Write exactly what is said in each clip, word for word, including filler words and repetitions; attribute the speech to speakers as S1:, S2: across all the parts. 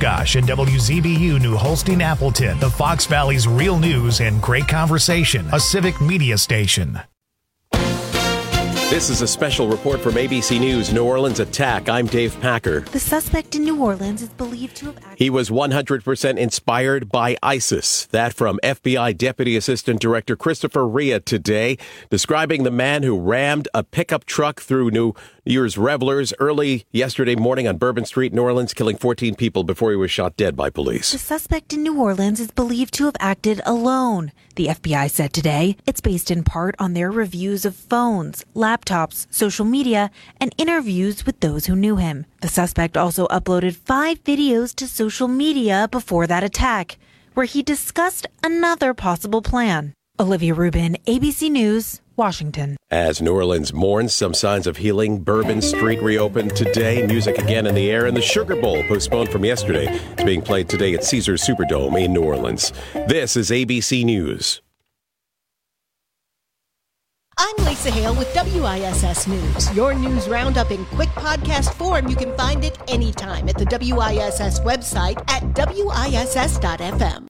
S1: Oshkosh and W Z B U New Holstein Appleton, the Fox Valley's real news and great conversation, a civic media station.
S2: This is a special report from A B C News New Orleans attack. I'm Dave Packer.
S3: The suspect in New Orleans is believed to have acted.
S2: He was one hundred percent inspired by ISIS. That from F B I Deputy Assistant Director Christopher Ria today, describing the man who rammed a pickup truck through New Year's revelers early yesterday morning on Bourbon Street, New Orleans, killing fourteen people before he was shot dead by police.
S3: The suspect in New Orleans is believed to have acted alone, the F B I said today. It's based in part on their reviews of phones, laptops, social media, and interviews with those who knew him. The suspect also uploaded five videos to social media before that attack, where he discussed another possible plan. Olivia Rubin, A B C News, Washington.
S2: As New Orleans mourns some signs of healing, Bourbon Street reopened today. Music again in the air, and the Sugar Bowl, postponed from yesterday, is being played today at Caesars Superdome in New Orleans. This is A B C News.
S4: I'm Lisa Hale with W I S S News. Your news roundup in quick podcast form. You can find it anytime at the W I S S website at W I S S dot F M.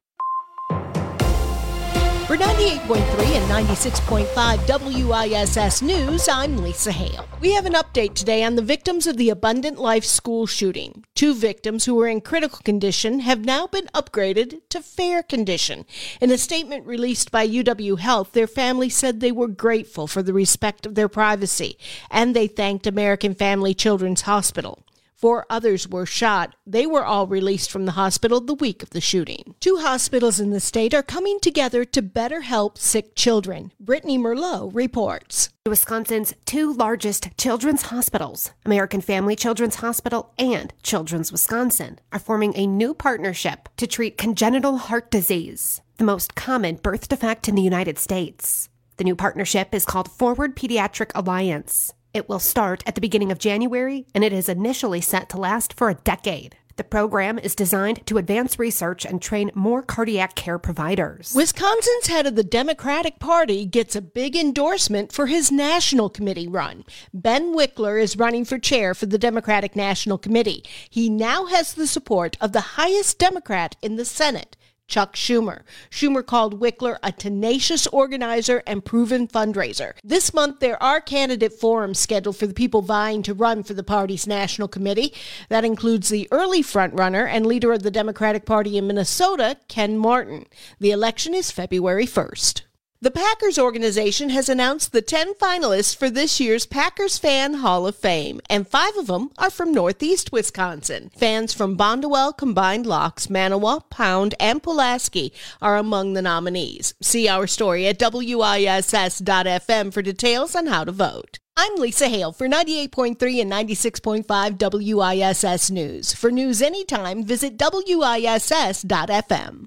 S4: For ninety-eight point three and ninety-six point five W I S S News, I'm Lisa Hale. We have an update today on the victims of the Abundant Life school shooting. Two victims who were in critical condition have now been upgraded to fair condition. In a statement released by U W Health, their family said they were grateful for the respect of their privacy, and they thanked American Family Children's Hospital. Four others were shot. They were all released from the hospital the week of the shooting. Two hospitals in the state are coming together to better help sick children. Brittany Merlot reports.
S5: Wisconsin's two largest children's hospitals, American Family Children's Hospital and Children's Wisconsin, are forming a new partnership to treat congenital heart disease, the most common birth defect in the United States. The new partnership is called Forward Pediatric Alliance. It will start at the beginning of January, and it is initially set to last for a decade. The program is designed to advance research and train more cardiac care providers.
S4: Wisconsin's head of the Democratic Party gets a big endorsement for his national committee run. Ben Wickler is running for chair for the Democratic National Committee. He now has the support of the highest Democrat in the Senate, Chuck Schumer. Schumer called Wickler a tenacious organizer and proven fundraiser. This month, there are candidate forums scheduled for the people vying to run for the party's national committee. That includes the early frontrunner and leader of the Democratic Party in Minnesota, Ken Martin. The election is February first. The Packers organization has announced the ten finalists for this year's Packers Fan Hall of Fame, and five of them are from Northeast Wisconsin. Fans from Bondwell, Combined Locks, Manawa, Pound, and Pulaski are among the nominees. See our story at W I S S dot F M for details on how to vote. I'm Lisa Hale for ninety-eight point three and ninety-six point five W I S S News. For news anytime, visit W I S S dot F M.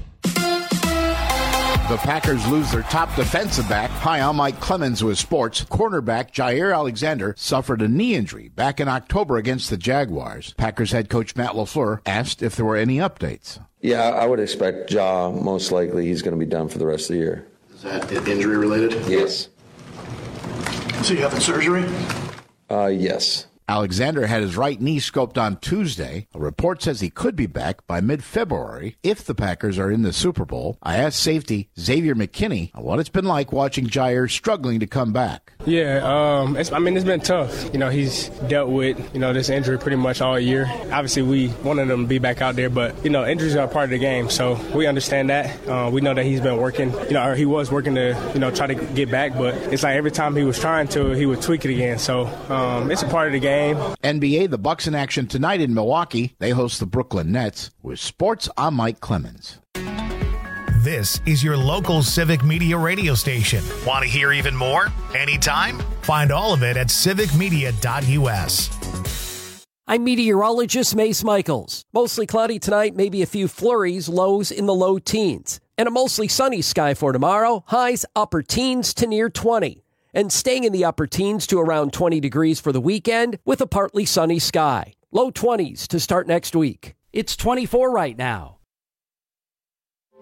S6: The Packers lose their top defensive back. Hi, I'm Mike Clemens with sports. Cornerback Jair Alexander suffered a knee injury back in October against the Jaguars. Packers head coach Matt LaFleur asked if there were any updates.
S7: Yeah, I would expect Ja, most likely he's going to be done for the rest of the year.
S8: Is that injury related?
S7: Yes.
S8: So you having surgery?
S7: Uh, yes.
S6: Alexander had his right knee scoped on Tuesday. A report says he could be back by mid-February if the Packers are in the Super Bowl. I asked safety Xavier McKinney what it's been like watching Jair struggling to come back.
S9: Yeah, um, it's, I mean, it's been tough. You know, he's dealt with, you know, this injury pretty much all year. Obviously, we wanted him to be back out there, but, you know, injuries are part of the game, so we understand that. Uh, we know that he's been working, you know, or he was working to, you know, try to get back, but it's like every time he was trying to, he would tweak it again. So um, it's a part of the game.
S6: N B A, the Bucks in action tonight in Milwaukee. They host the Brooklyn Nets. With sports, I'm Mike Clemens.
S1: This is your local civic media radio station. Want to hear even more? Anytime? Find all of it at civic media dot U S.
S10: I'm meteorologist Mace Michaels. Mostly cloudy tonight, maybe a few flurries, lows in the low teens. And a mostly sunny sky for tomorrow, highs upper teens to near twenty. And staying in the upper teens to around twenty degrees for the weekend with a partly sunny sky. Low twenties to start next week. It's twenty-four right now.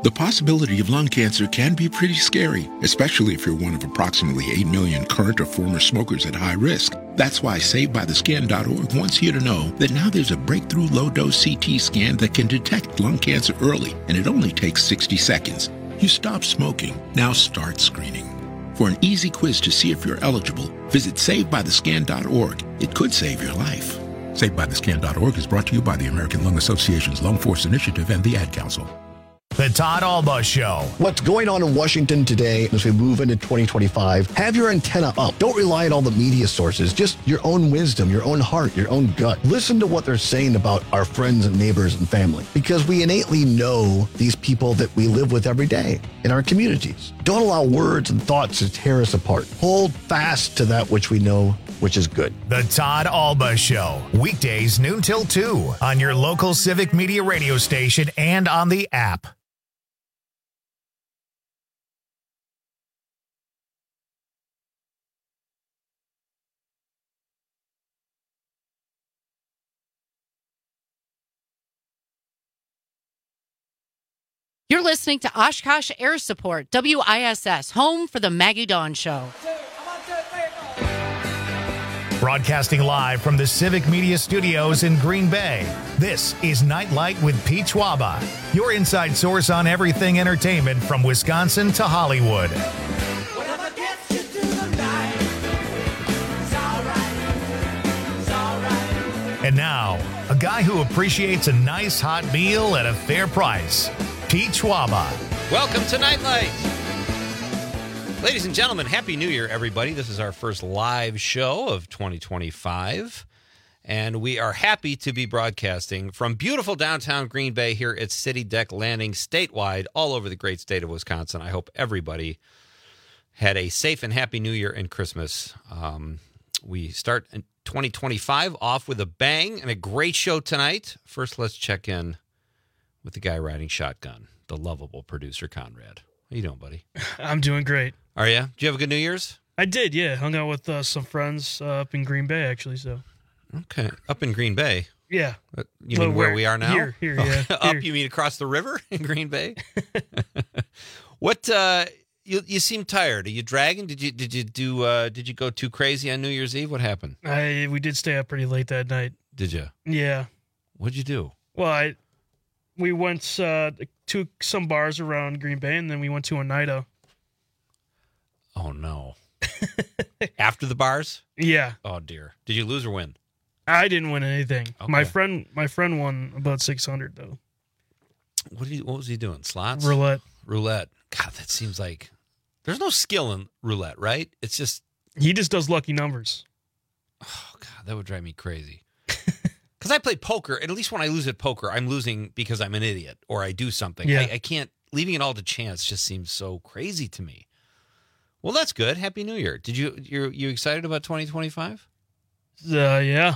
S11: The possibility of lung cancer can be pretty scary, especially if you're one of approximately eight million current or former smokers at high risk. That's why Saved By The Scan dot org wants you to know that now there's a breakthrough low-dose C T scan that can detect lung cancer early, and it only takes sixty seconds. You stop smoking, now start screening. For an easy quiz to see if you're eligible, visit Saved By The Scan dot org. It could save your life. Saved By The Scan dot org is brought to you by the American Lung Association's Lung Force Initiative and the Ad Council.
S1: The Todd Alba Show.
S12: What's going on in Washington today as we move into twenty twenty-five? Have your antenna up. Don't rely on all the media sources. Just your own wisdom, your own heart, your own gut. Listen to what they're saying about our friends and neighbors and family, because we innately know these people that we live with every day in our communities. Don't allow words and thoughts to tear us apart. Hold fast to that which we know, which is good.
S1: The Todd Alba Show. Weekdays noon till two on your local Civic Media radio station and on the app.
S13: You're listening to Oshkosh Air Support, W I S S, home for the Maggie Dawn Show.
S1: Broadcasting live from the Civic Media Studios in Green Bay, this is Nightlight with Pete Schwaba, your inside source on everything entertainment from Wisconsin to Hollywood. And now, a guy who appreciates a nice hot meal at a fair price, Pete Schwaba.
S14: Welcome to Nightlight. Ladies and gentlemen, Happy New Year, everybody. This is our first live show of twenty twenty-five, and we are happy to be broadcasting from beautiful downtown Green Bay here at City Deck Landing, statewide, all over the great state of Wisconsin. I hope everybody had a safe and happy New Year and Christmas. Um, we start twenty twenty-five off with a bang and a great show tonight. First, let's check in with the guy riding shotgun, the lovable producer, Conrad. How you doing, buddy?
S15: I'm doing great.
S14: Are you? Did you have a good New Year's?
S15: I did, yeah. Hung out with uh, some friends uh, up in Green Bay, actually. So.
S14: Okay, up in Green Bay?
S15: Yeah.
S14: Uh, you mean where, where we are now?
S15: Here, here, yeah.
S14: Up,
S15: here.
S14: You mean across the river in Green Bay? What, uh, you you seem tired. Are you dragging? Did you did you do, uh, did you go too crazy on New Year's Eve? What happened?
S15: I We did stay up pretty late that night.
S14: Did you?
S15: Yeah.
S14: What'd you do?
S15: Well, I... We went uh, to some bars around Green Bay, and then we went to Oneida.
S14: Oh, no. After the bars?
S15: Yeah.
S14: Oh, dear. Did you lose or win?
S15: I didn't win anything.
S14: Okay.
S15: My friend my friend won about six hundred, though.
S14: What, did he, what was he doing? Slots?
S15: Roulette.
S14: Roulette. God, that seems like... There's no skill in roulette, right? It's just...
S15: He just does lucky numbers.
S14: Oh, God, that would drive me crazy. Because I play poker, and at least when I lose at poker, I'm losing because I'm an idiot or I do something.
S15: Yeah.
S14: I, I can't, leaving it all to chance just seems so crazy to me. Well, that's good. Happy New Year. Did you, you you excited about twenty twenty-five?
S15: Uh, yeah.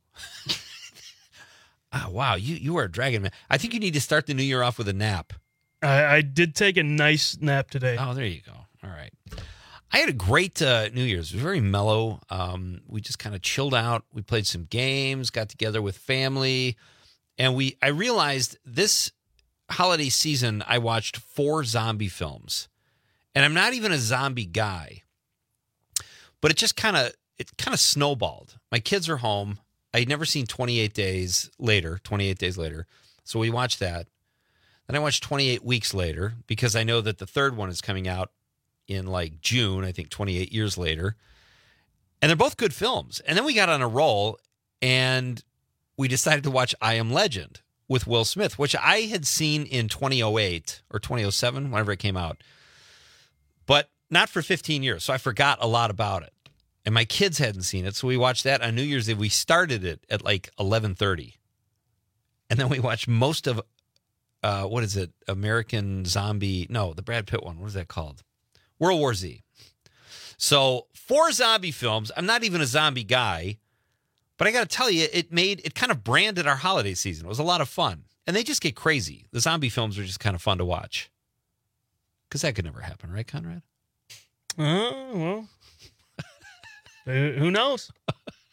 S14: Oh, wow, you, you are a dragon man. I think you need to start the new year off with a nap.
S15: I, I did take a nice nap today.
S14: Oh, there you go. All right. I had a great uh, New Year's. It was very mellow. Um, we just kind of chilled out. We played some games, got together with family, and we. I realized this holiday season I watched four zombie films, and I'm not even a zombie guy, but it just kind of it kind of snowballed. My kids are home. I'd never seen twenty-eight Days Later, twenty-eight Days Later, so we watched that. Then I watched twenty-eight Weeks Later because I know that the third one is coming out in like June, I think twenty-eight years later. And they're both good films. And then we got on a roll and we decided to watch I Am Legend with Will Smith, which I had seen in twenty oh eight or twenty oh seven, whenever it came out, but not for fifteen years. So I forgot a lot about it. And my kids hadn't seen it. So we watched that on New Year's Eve. We started it at like eleven thirty. And then we watched most of, uh, what is it? American Zombie. No, the Brad Pitt one. What is that called? World War Z. So four zombie films. I'm not even a zombie guy, but I got to tell you, it made it kind of branded our holiday season. It was a lot of fun, and they just get crazy. The zombie films are just kind of fun to watch because that could never happen, right, Conrad?
S15: Uh, well, who knows?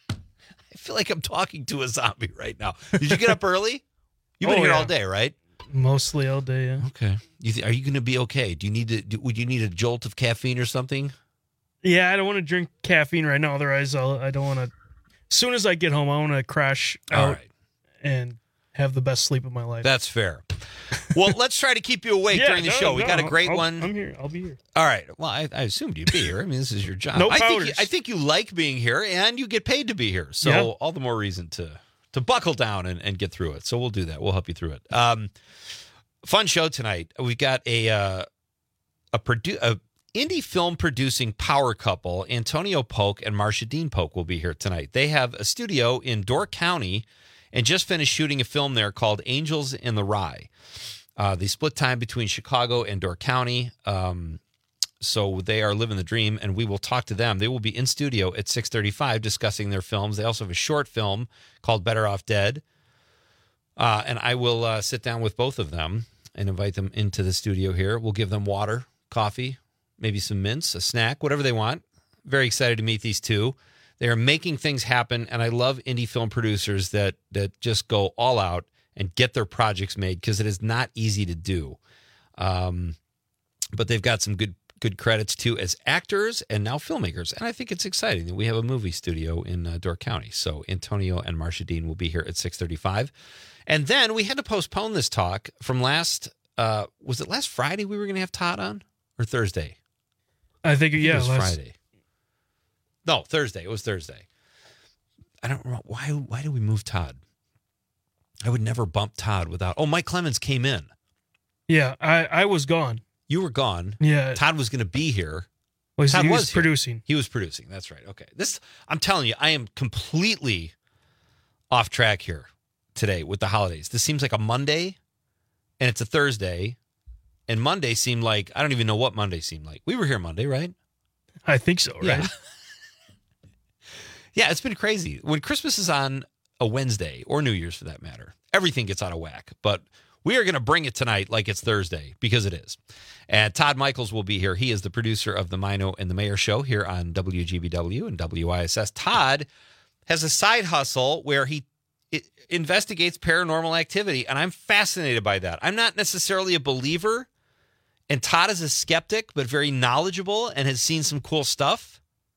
S14: I feel like I'm talking to a zombie right now. Did you get up early? You've been
S15: oh,
S14: here
S15: yeah.
S14: all day, right?
S15: Mostly all day, yeah.
S14: Okay. You th- are you going to be okay? Do you need to? Do, would you need a jolt of caffeine or something?
S15: Yeah, I don't want to drink caffeine right now. Otherwise, I'll, I don't want to. As soon as I get home, I want to crash out
S14: All right.
S15: and have the best sleep of my life.
S14: That's fair. Well, let's try to keep you awake
S15: Yeah,
S14: during the
S15: no,
S14: show. We
S15: no,
S14: got a great
S15: I'll-
S14: one.
S15: I'm here. I'll be here.
S14: All right. Well, I, I assumed you'd be here. I mean, this is your job.
S15: No
S14: I think you,
S15: powders.
S14: I think you like being here, and you get paid to be here. So
S15: Yeah.
S14: all the more reason to to buckle down and, and get through it. So we'll do that. We'll help you through it. Um, fun show tonight. We've got a uh, a produ- a indie film producing power couple, Antonio Polk and Marcia Dean Polk, will be here tonight. They have a studio in Door County and just finished shooting a film there called Angels in the Rye. Uh, they split time between Chicago and Door County. Um, so they are living the dream, and we will talk to them. They will be in studio at six thirty-five discussing their films. They also have a short film called Better Off Dead. Uh, and I will uh, sit down with both of them and invite them into the studio here. We'll give them water, coffee, maybe some mints, a snack, whatever they want. Very excited to meet these two. They are making things happen, and I love indie film producers that that just go all out and get their projects made, because it is not easy to do. Um, but they've got some good good credits too as actors and now filmmakers, and I think it's exciting that we have a movie studio in uh, Door County. So Antonio and Marcia Dean will be here at six thirty-five, and then we had to postpone this talk from last. Uh, was it last Friday we were going to have Todd on, or Thursday?
S15: I think,
S14: I think
S15: yeah,
S14: it was
S15: last-
S14: Friday. No, Thursday. It was Thursday. I don't know why. Why did we move Todd? I would never bump Todd without. Oh, Mike Clemens came in.
S15: Yeah, I, I was gone.
S14: You were gone.
S15: Yeah.
S14: Todd was going to be here.
S15: Was,
S14: Todd
S15: he was,
S14: was here.
S15: producing.
S14: He was producing. That's right. Okay. This, I'm telling you, I am completely off track here today with the holidays. This seems like a Monday, and it's a Thursday, and Monday seemed like, I don't even know what Monday seemed like. We were here Monday, right?
S15: I think so, right?
S14: Yeah. Yeah, it's been crazy. When Christmas is on a Wednesday, or New Year's for that matter, everything gets out of whack. But we are going to bring it tonight like it's Thursday, because it is. And Todd Michaels will be here. He is the producer of the Mino and the Mayor show here on W G B W and W I S S. Todd has a side hustle where he it investigates paranormal activity, and I'm fascinated by that. I'm not necessarily a believer, and Todd is a skeptic, but very knowledgeable and has seen some cool stuff.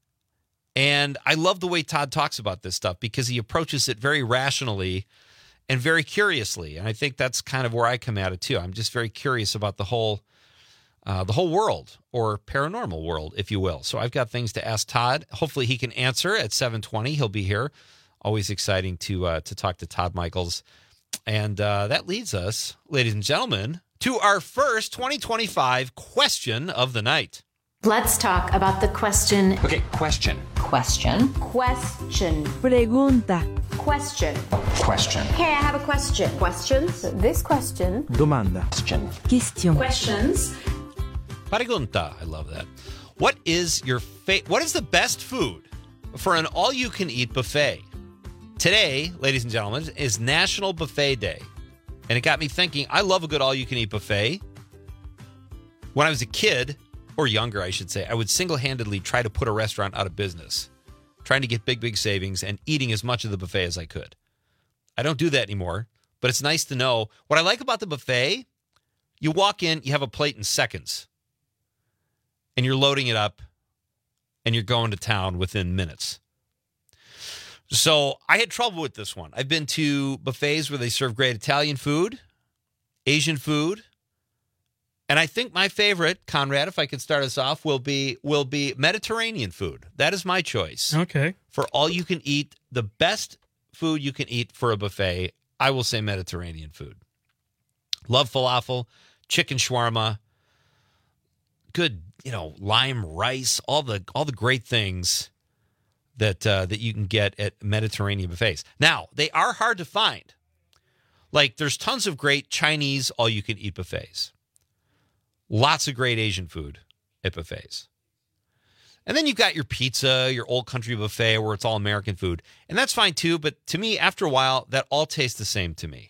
S14: And I love the way Todd talks about this stuff, because he approaches it very rationally and very curiously. And I think that's kind of where I come at it too. I'm just very curious about the whole uh, the whole world, or paranormal world, if you will. So I've got things to ask Todd. Hopefully he can answer at seven twenty. He'll be here. Always exciting to uh, to talk to Todd Michaels. And uh, that leads us, ladies and gentlemen, to our first twenty twenty-five question of the night.
S16: Let's talk about the question.
S17: Okay, question.
S16: Question. Question.
S18: Pregunta.
S16: Question.
S17: Question.
S16: Hey, I have a question. Questions? This question.
S17: Domanda. Question.
S18: Question.
S16: Questions.
S14: Pregunta. I love that. What is your fa- What is the best food for an all-you-can-eat buffet? Today, ladies and gentlemen, is National Buffet Day. And it got me thinking, I love a good all-you-can-eat buffet. When I was a kid, or younger, I should say, I would single-handedly try to put a restaurant out of business, trying to get big, big savings and eating as much of the buffet as I could. I don't do that anymore, but it's nice to know. What I like about the buffet, you walk in, you have a plate in seconds, and you're loading it up, and you're going to town within minutes. So I had trouble with this one. I've been to buffets where they serve great Italian food, Asian food, and I think my favorite, Conrad, if I could start us off, will be will be Mediterranean food. That is my choice.
S15: Okay.
S14: For all you can eat, the best food you can eat for a buffet, I will say Mediterranean food. Love falafel, chicken shawarma, good, you know, lime rice, all the all the great things that uh, that you can get at Mediterranean buffets. Now, they are hard to find. Like, there's tons of great Chinese all-you-can-eat buffets. Lots of great Asian food at buffets. And then you've got your pizza, your old country buffet where it's all American food. And that's fine too, but to me, after a while, that all tastes the same to me.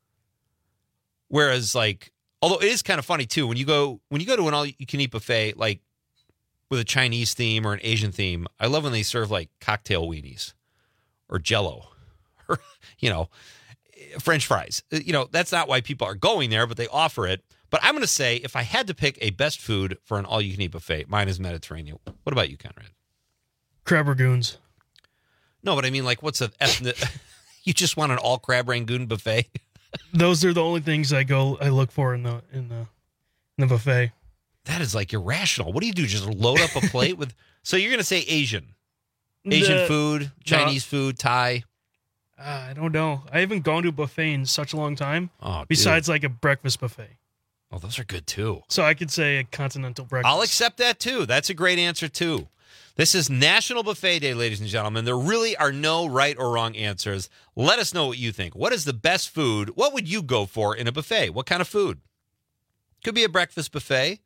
S14: Whereas, like, although it is kind of funny too, when you go when you go to an all-you-can-eat buffet, like with a Chinese theme or an Asian theme, I love when they serve like cocktail weenies or Jell-O. Or, you know, French fries. You know, that's not why people are going there, but they offer it. But I'm going to say, if I had to pick a best food for an all-you-can-eat buffet, mine is Mediterranean. What about you, Conrad?
S15: Crab Ragoons.
S14: No, but I mean, like, what's a ethnic? You just want an all crab rangoon buffet?
S15: Those are the only things I go. I look for in the in the in the buffet.
S14: That is like irrational. What do you do? Just load up a plate with? So you're going to say Asian, Asian
S15: The-
S14: food, Chinese
S15: no.
S14: food, Thai.
S15: Uh, I don't know. I haven't gone to a buffet in such a long time.
S14: Oh, dude.
S15: Besides, like a breakfast buffet.
S14: Oh, those are good too.
S15: So I could say a continental breakfast.
S14: I'll accept that too. That's a great answer too. This is National Buffet Day, ladies and gentlemen. There really are no right or wrong answers. Let us know what you think. What is the best food? What would you go for in a buffet? What kind of food? Could be a breakfast buffet.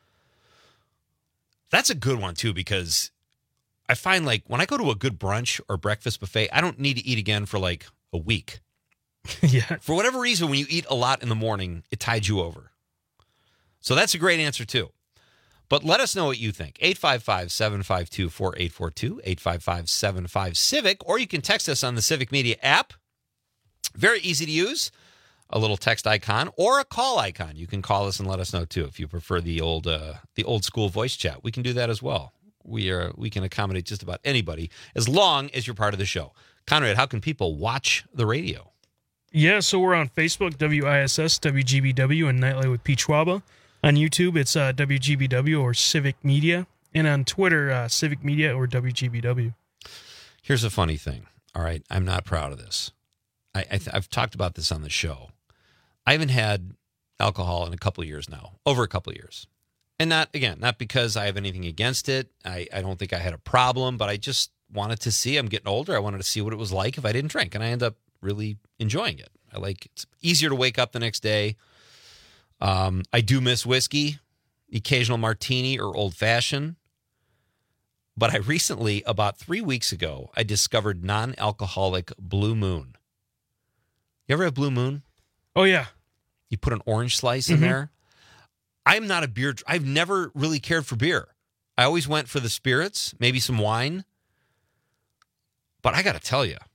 S14: That's a good one too, because I find like when I go to a good brunch or breakfast buffet, I don't need to eat again for like a week.
S15: Yeah.
S14: For whatever reason, when you eat a lot in the morning, it tides you over. So that's a great answer too. But let us know what you think. eight five five, seven five two, four eight four two, eight five five, seven five, Civic, or you can text us on the Civic Media app. Very easy to use. A little text icon or a call icon. You can call us and let us know too if you prefer the old uh, the old school voice chat. We can do that as well. We are we can accommodate just about anybody as long as you're part of the show. Conrad, how can people watch the radio?
S15: Yeah, so we're on Facebook, W I S S, W G B W, and Nightlight with Pete Schwaba. On YouTube, it's uh, W G B W or Civic Media. And on Twitter, uh, Civic Media or W G B W.
S14: Here's a funny thing. All right, I'm not proud of this. I, I th- I've talked about this on the show. I haven't had alcohol in a couple of years now, over a couple of years. And not, again, not because I have anything against it. I, I don't think I had a problem, but I just wanted to see. I'm getting older. I wanted to see what it was like if I didn't drink. And I end up really enjoying it. I like it's easier to wake up the next day. Um, I do miss whiskey, the occasional martini or old fashioned. But I recently, about three weeks ago, I discovered non-alcoholic Blue Moon. You ever have Blue Moon?
S15: Oh, yeah.
S14: You put an orange slice in
S15: Mhm.
S14: there. I'm not a beer. I've never really cared for beer. I always went for the spirits, maybe some wine. But I got to tell you,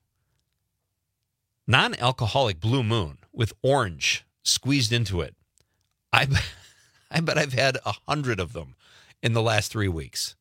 S14: non-alcoholic Blue Moon with orange squeezed into it. I, I bet I've had a hundred of them in the last three weeks.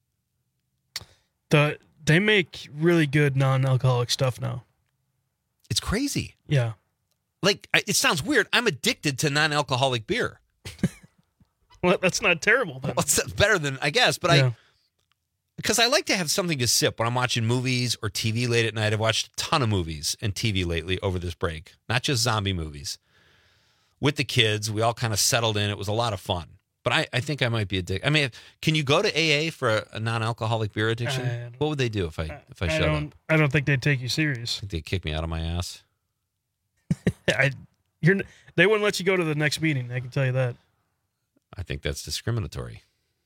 S15: The They make really good non-alcoholic stuff now.
S14: It's crazy.
S15: Yeah.
S14: Like, I- it sounds weird. I'm addicted to non-alcoholic beer.
S15: Well, that's not terrible then.
S14: Well, it's better than, I guess, but
S15: Yeah.
S14: I, because I like to have something to sip when I'm watching movies or T V late at night. I've watched a ton of movies and T V lately over this break, not just zombie movies. With the kids, we all kind of settled in. It was a lot of fun. But I, I think I might be addicted. I mean, can you go to A A for a, a non-alcoholic beer addiction?
S15: I don't-
S14: What would they do if I if I,
S15: I
S14: showed
S15: don't.
S14: up?
S15: I don't think they'd take you serious.
S14: Think they'd kick me out of my ass?
S15: I, you're. n- They wouldn't let you go to the next meeting. I can tell you that.
S14: I think that's discriminatory.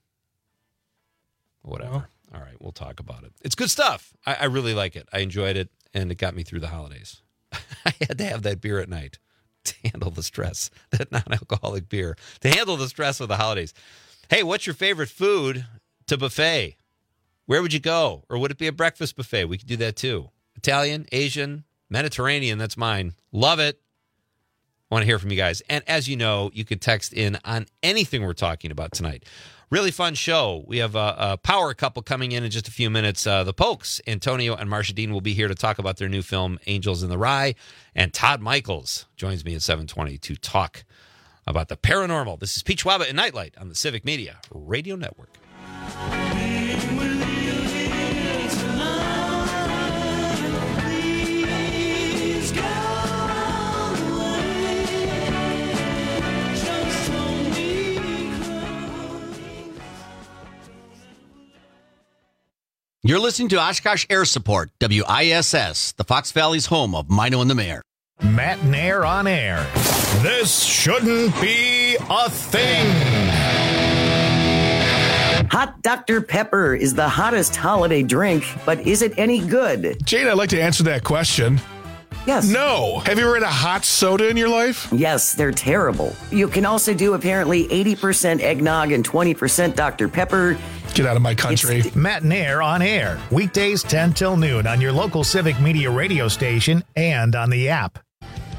S14: Whatever.
S15: Well.
S14: All right, we'll talk about it. It's good stuff. I, I really like it. I enjoyed it, and it got me through the holidays. I had to have that beer at night to handle the stress, that non-alcoholic beer, to handle the stress of the holidays. Hey, what's your favorite food to buffet? Where would you go? Or would it be a breakfast buffet? We could do that too. Italian, Asian, Mediterranean, that's mine. Love it. I want to hear from you guys. And as you know, you could text in on anything we're talking about tonight. Really fun show. We have a, a power couple coming in in just a few minutes. Uh, the Pokes, Antonio and Marsha Dean, will be here to talk about their new film, Angels in the Rye. And Todd Michaels joins me at seven twenty to talk about the paranormal. This is Pete Schwaba and Nightlight on the Civic Media Radio Network.
S18: You're listening to Oshkosh Air Support, W I S S, the Fox Valley's home of Mino and the Mayor.
S1: Matt Nair on air. This shouldn't be a thing.
S19: Hot Doctor Pepper is the hottest holiday drink, but is it any good?
S20: Jane, I'd like to answer that question.
S19: Yes.
S20: No. Have you ever had a hot soda in your life?
S19: Yes, they're terrible. You can also do apparently eighty percent eggnog and twenty percent Doctor Pepper.
S20: Get out of my country.
S1: Matt Nair on air. Weekdays ten till noon on your local Civic Media radio station and on the app.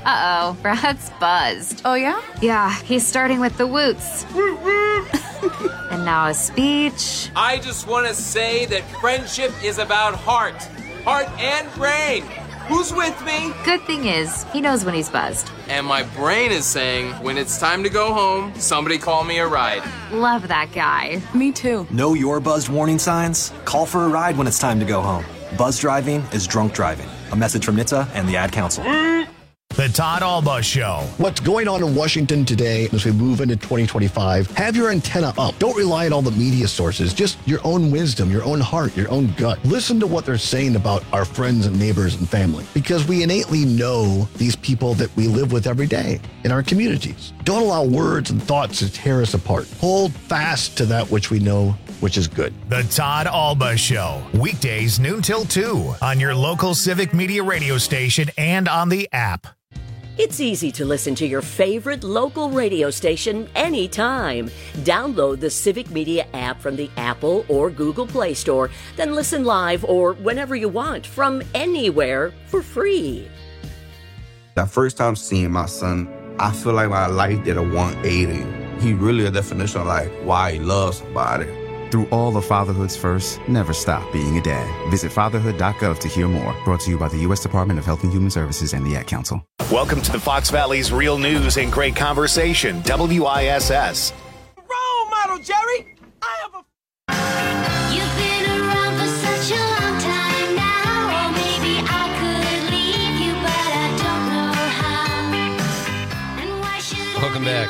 S21: Uh-oh, Brad's buzzed.
S16: Oh, yeah?
S21: Yeah, he's starting with the woots. And now a speech.
S22: I just want to say that friendship is about heart. Heart and brain. Who's with me?
S21: Good thing is, he knows when he's buzzed.
S22: And my brain is saying, when it's time to go home, somebody call me a ride.
S21: Love that guy.
S16: Me too.
S23: Know your buzzed warning signs? Call for a ride when it's time to go home. Buzz driving is drunk driving. A message from N H T S A and the Ad Council.
S1: The Todd Alba Show.
S12: What's going on in Washington today as we move into twenty twenty-five? Have your antenna up. Don't rely on all the media sources. Just your own wisdom, your own heart, your own gut. Listen to what they're saying about our friends and neighbors and family, because we innately know these people that we live with every day in our communities. Don't allow words and thoughts to tear us apart. Hold fast to that which we know, which is good.
S1: The Todd Alba Show. Weekdays noon till two on your local Civic Media radio station and on the app.
S24: It's easy to listen to your favorite local radio station anytime. Download the Civic Media app from the Apple or Google Play Store, then listen live or whenever you want from anywhere for free.
S25: That first time seeing my son, I feel like my life did a one eighty. He really a definition of like why he loves somebody.
S26: Through all of fatherhood's first, never stop being a dad. Visit fatherhood dot gov to hear more. Brought to you by the U S Department of Health and Human Services and the Ad Council.
S1: Welcome to the Fox Valley's Real News and Great Conversation, W I S S.
S22: Role model, Jerry! I have a...
S27: You've been around for such a long time now. Or maybe I could leave you, but I don't know how. And why should
S14: Welcome back.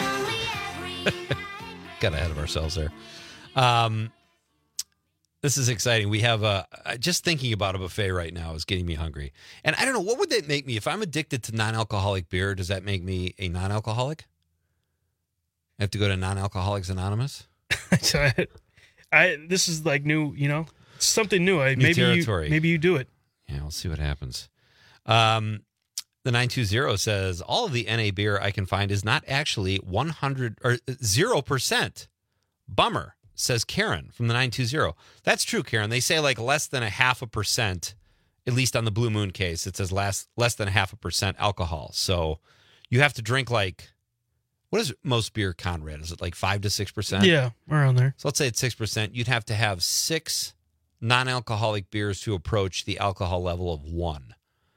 S14: Got ahead of ourselves there. Um, this is exciting. We have a, just thinking about a buffet right now is getting me hungry. And I don't know, what would that make me? If I'm addicted to non-alcoholic beer, does that make me a non-alcoholic? I have to go to Non-Alcoholics Anonymous?
S15: so I, I, this is like new, you know, it's something new. I,
S14: New
S15: maybe
S14: territory.
S15: You, maybe you do it.
S14: Yeah, we'll see what happens. Um, the nine two zero says, all of the N A beer I can find is not actually one hundred or zero percent. Bummer. Says Karen from the nine two zero. That's true, Karen. They say like less than a half a percent, at least on the Blue Moon case, it says less, less than a half a percent alcohol. So you have to drink like, what is most beer, Conrad? Is it like five to six percent?
S15: Yeah, around there.
S14: So let's say it's six percent. You'd have to have six non-alcoholic beers to approach the alcohol level of one.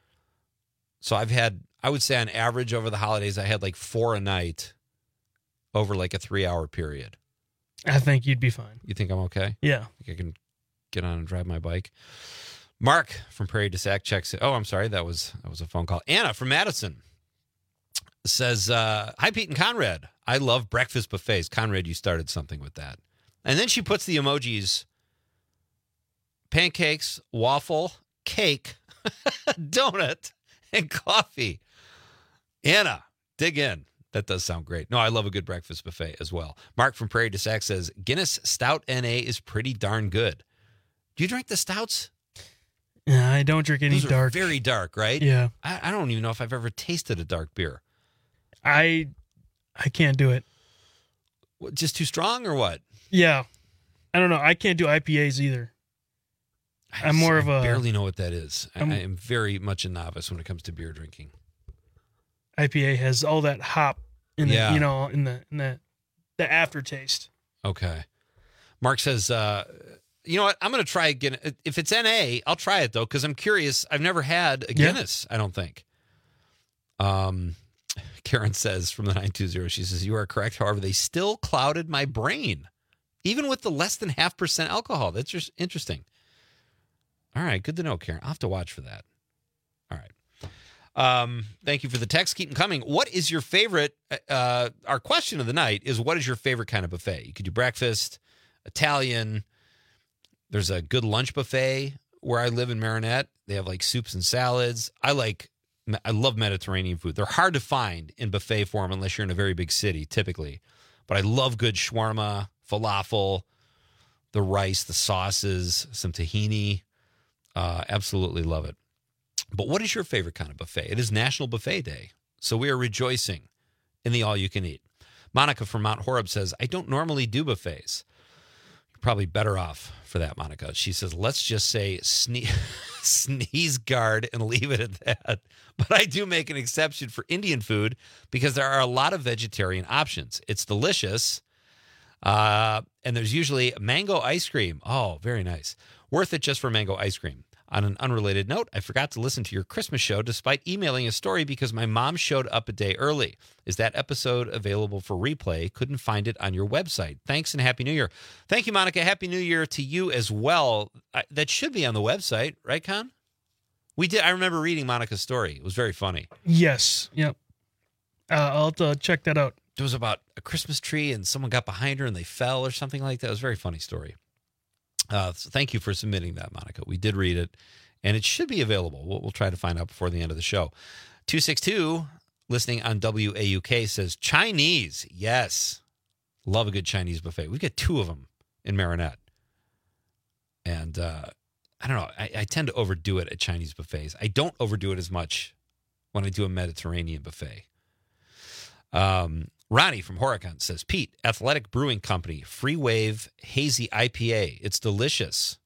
S14: So I've had, I would say on average over the holidays, I had like four a night over like a three hour period.
S15: I think you'd be fine.
S14: You think I'm okay?
S15: Yeah.
S14: I think I can get on and drive my bike. Mark from Prairie du Sac checks it. Oh, I'm sorry. That was that was a phone call. Anna from Madison says, uh, hi, Pete and Conrad. I love breakfast buffets. Conrad, you started something with that. And then she puts the emojis, pancakes, waffle, cake, donut, and coffee. Anna, dig in. That does sound great. No, I love a good breakfast buffet as well. Mark from Prairie du Sac says, Guinness Stout N A is pretty darn good. Do you drink the stouts?
S15: Yeah, I don't drink any
S14: Those are
S15: dark.
S14: very dark, right?
S15: Yeah.
S14: I, I don't even know if I've ever tasted a dark beer.
S15: I I can't do it.
S14: What, just too strong or what?
S15: Yeah. I don't know. I can't do I P As either.
S14: I
S15: I'm more
S14: I
S15: of a...
S14: barely know what that is. I,
S15: I'm-
S14: I am very much a novice when it comes to beer drinking.
S15: I P A has all that hop in the,
S14: Yeah.
S15: you know, in the in the the aftertaste.
S14: Okay. Mark says, uh, you know what? I'm going to try again. If it's N A, I'll try it, though, because I'm curious. I've never had a
S15: Yeah.
S14: Guinness, I don't think. Um, Karen says from the nine two zero, she says, you are correct. However, they still clouded my brain, even with the less than half percent alcohol. That's just interesting. All right. Good to know, Karen. I'll have to watch for that. All right. Um, thank you for the text. Keep them coming. What is your favorite? Uh, our question of the night is, what is your favorite kind of buffet? You could do breakfast, Italian. There's a good lunch buffet where I live in Marinette. They have like soups and salads. I like, I love Mediterranean food. They're hard to find in buffet form unless you're in a very big city, typically. But I love good shawarma, falafel, the rice, the sauces, some tahini. Uh, absolutely love it. But what is your favorite kind of buffet? It is National Buffet Day, so we are rejoicing in the all-you-can-eat. Monica from Mount Horeb says, I don't normally do buffets. You're probably better off for that, Monica. She says, let's just say sne- sneeze guard and leave it at that. But I do make an exception for Indian food because there are a lot of vegetarian options. It's delicious. Uh, and there's usually mango ice cream. Oh, very nice. Worth it just for mango ice cream. On an unrelated note, I forgot to listen to your Christmas show despite emailing a story because my mom showed up a day early. Is that episode available for replay? Couldn't find it on your website. Thanks and Happy New Year. Thank you, Monica. Happy New Year to you as well. I, that should be on the website, right, Con? We did. I remember reading Monica's story. It was very funny.
S15: Yes. Yep. Uh, I'll have to check that out.
S14: It was about a Christmas tree and someone got behind her and they fell or something like that. It was a very funny story. Uh, so thank you for submitting that, Monica. We did read it, and it should be available. We'll, we'll try to find out before the end of the show. two six two, listening on W A U K, says Chinese. Yes. Love a good Chinese buffet. We get two of them in Marinette. And uh, I don't know. I, I tend to overdo it at Chinese buffets. I don't overdo it as much when I do a Mediterranean buffet. Um, Ronnie from Horicon says, Pete, Athletic Brewing Company, Free Wave Hazy I P A. It's delicious.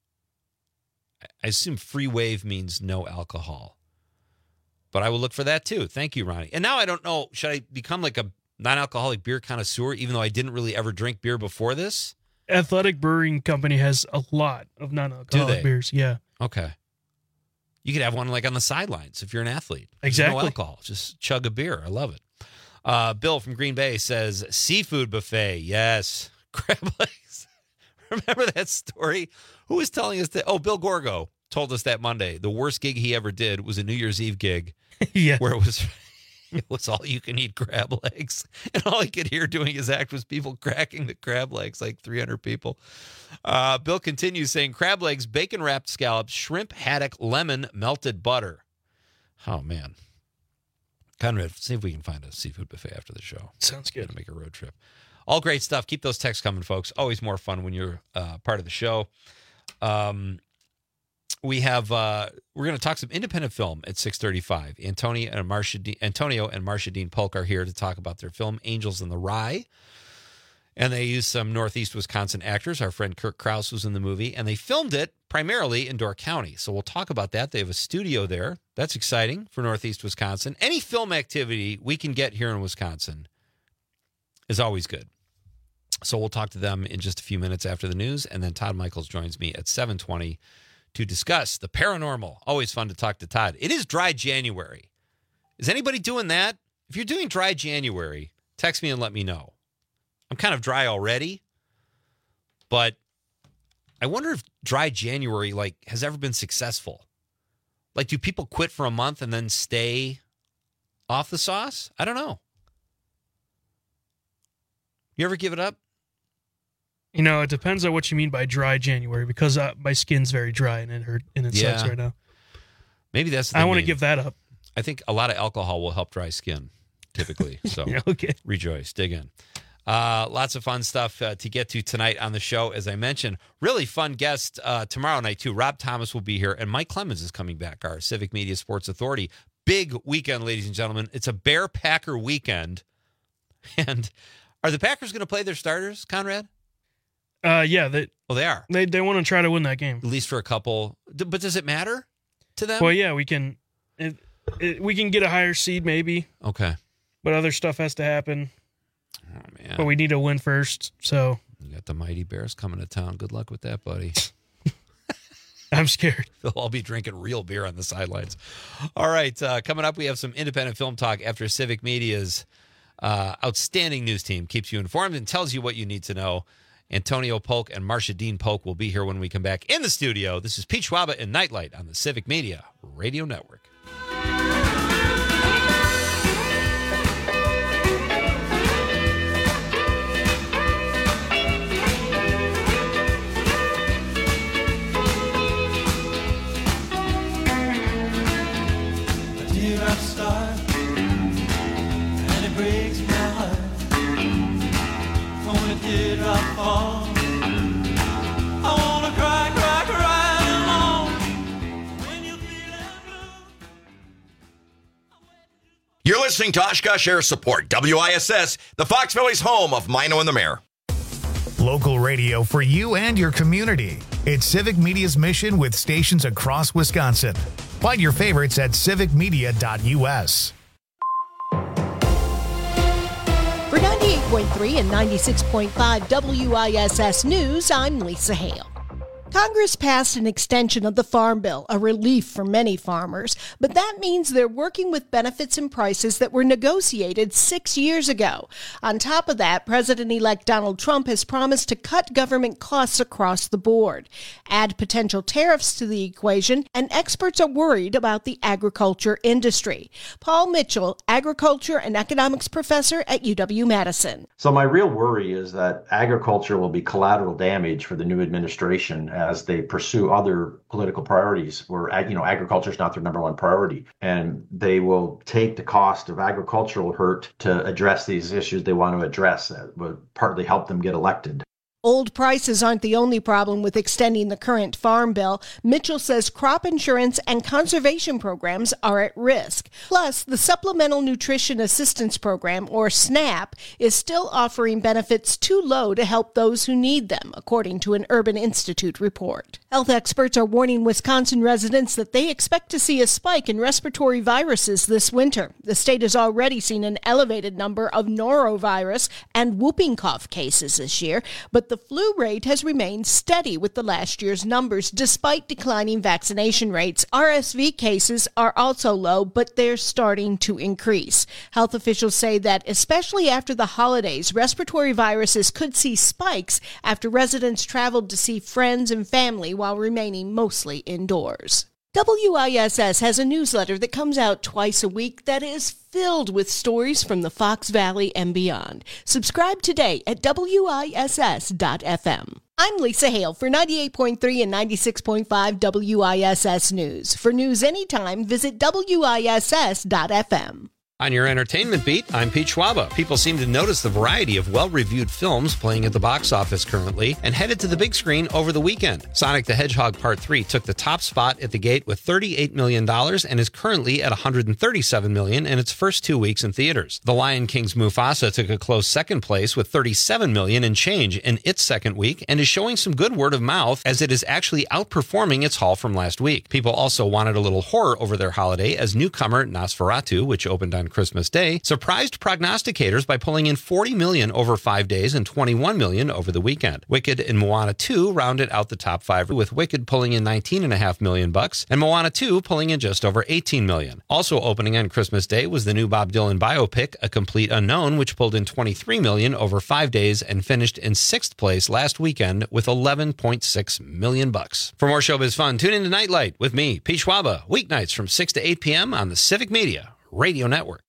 S14: I assume Free Wave means no alcohol. But I will look for that too. Thank you, Ronnie. And now I don't know, should I become like a non-alcoholic beer connoisseur, even though I didn't really ever drink beer before this?
S15: Athletic Brewing Company has a lot of non-alcoholic beers. Yeah.
S14: Okay. You could have one like on the sidelines if you're an athlete. There's
S15: Exactly.
S14: no alcohol. Just chug a beer. I love it. Uh, Bill from Green Bay says, seafood buffet. Yes. Crab legs. Remember that story? Who was telling us that? Oh, Bill Gorgo told us that Monday. The worst gig he ever did was a New Year's Eve gig.
S15: Yeah.
S14: Where it was it was all you can eat crab legs. And all I could hear doing his act was people cracking the crab legs, like three hundred people. Uh, Bill continues saying, crab legs, bacon wrapped scallops, shrimp haddock, lemon, melted butter. Oh, man. Conrad, see if we can find a seafood buffet after the show.
S15: Sounds good.
S14: Gonna make a road trip. All great stuff. Keep those texts coming, folks. Always more fun when you're uh, part of the show. Um, we have uh, we're going to talk some independent film at six thirty-five. Antonio and Marcia De- Antonio and Marcia Dean Polk are here to talk about their film Angels in the Rye. And they used some Northeast Wisconsin actors. Our friend Kirk Krause was in the movie, and they filmed it primarily in Door County. So we'll talk about that. They have a studio there. That's exciting for Northeast Wisconsin. Any film activity we can get here in Wisconsin is always good. So we'll talk to them in just a few minutes after the news, and then Todd Michaels joins me at seven twenty to discuss the paranormal. Always fun to talk to Todd. It is dry January. Is anybody doing that? If you're doing dry January, text me and let me know. I'm kind of dry already, but I wonder if dry January like has ever been successful. Like, do people quit for a month and then stay off the sauce? I don't know. You ever give it up?
S15: You know, it depends on what you mean by dry January, because uh, my skin's very dry and it hurt and it
S14: Yeah.
S15: sucks right now.
S14: Maybe that's the
S15: I
S14: thing,
S15: want to
S14: maybe.
S15: give that up.
S14: I think a lot of alcohol will help dry skin, typically. So
S15: Yeah, okay.
S14: Rejoice, dig in. Uh, lots of fun stuff uh, to get to tonight on the show. As I mentioned, really fun guest uh, tomorrow night, too. Rob Thomas will be here, and Mike Clemens is coming back, our Civic Media Sports Authority. Big weekend, ladies and gentlemen. It's a Bear-Packer weekend. And are the Packers going to play their starters, Conrad?
S15: Uh, yeah, they,
S14: Well, they are.
S15: they they want to try to win that game.
S14: At least for a couple. D- But does it matter to them?
S15: Well, yeah, we can it, it, we can get a higher seed maybe,
S14: Okay.
S15: but other stuff has to happen.
S14: Oh, man.
S15: But we need to win first, so
S14: You got the Mighty Bears coming to town. Good luck with that, buddy.
S15: I'm scared.
S14: They'll all be drinking real beer on the sidelines. All right. Uh, coming up, we have some independent film talk after Civic Media's uh, outstanding news team keeps you informed and tells you what you need to know. Antonio Polk and Marcia Dean Polk will be here when we come back in the studio. This is Pete Schwaba and Nightlight on the Civic Media Radio Network.
S2: Teardrop start, and it breaks my heart. When a teardrop falls, I wanna cry, cry, cry alone. When you feel that blue.
S3: You're listening to Oshkosh Air Support, W I S S, the Fox Valley's home of Mino and the Mayor.
S1: local radio for you and your community. It's Civic Media's mission with stations across Wisconsin. Find your favorites at civic media dot u s.
S3: For ninety-eight point three and ninety-six point five W I S S News, I'm Lisa Hale. Congress passed an extension of the Farm Bill, a relief for many farmers, but that means they're working with benefits and prices that were negotiated six years ago. On top of that, President-elect Donald Trump has promised to cut government costs across the board. Add potential tariffs to the equation, and experts are worried about the agriculture industry. Paul Mitchell, agriculture and economics professor at U W-Madison.
S4: So my real worry is that agriculture will be collateral damage for the new administration as they pursue other political priorities where, you know, agriculture is not their number one priority. And they will take the cost of agricultural hurt to address these issues they want to address that would partly help them get elected.
S3: Old prices aren't the only problem with extending the current farm bill. Mitchell says crop insurance and conservation programs are at risk. Plus, the Supplemental Nutrition Assistance Program, or SNAP, is still offering benefits too low to help those who need them, according to an Urban Institute report. Health experts are warning Wisconsin residents that they expect to see a spike in respiratory viruses this winter. The state has already seen an elevated number of norovirus and whooping cough cases this year, but the flu rate has remained steady with the last year's numbers despite declining vaccination rates. R S V cases are also low, but they're starting to increase. Health officials say that especially after the holidays, respiratory viruses could see spikes after residents traveled to see friends and family while remaining mostly indoors. W I S S has a newsletter that comes out twice a week that is filled with stories from the Fox Valley and beyond. Subscribe today at W I S S dot F M. I'm Lisa Hale for ninety-eight point three and ninety-six point five W I S S News. For news anytime, visit W I S S dot F M.
S14: On your entertainment beat, I'm Pete Schwaba. People seem to notice the variety of well-reviewed films playing at the box office currently and headed to the big screen over the weekend. Sonic the Hedgehog Part three took the top spot at the gate with thirty-eight million dollars and is currently at one hundred thirty-seven million dollars in its first two weeks in theaters. The Lion King's Mufasa took a close second place with thirty-seven million dollars and change in its second week and is showing some good word of mouth as it is actually outperforming its haul from last week. People also wanted a little horror over their holiday as newcomer Nosferatu, which opened on Christmas Day, surprised prognosticators by pulling in forty million dollars over five days and twenty-one million dollars over the weekend. Wicked and Moana two rounded out the top five, with Wicked pulling in nineteen point five million dollars bucks and Moana two pulling in just over eighteen million dollars. Also opening on Christmas Day was the new Bob Dylan biopic, A Complete Unknown, which pulled in twenty-three million dollars over five days and finished in sixth place last weekend with eleven point six million dollars bucks. For more showbiz fun, tune in to Nightlight with me, Pete Schwaba, weeknights from six to eight p.m. on the Civic Media Radio Network.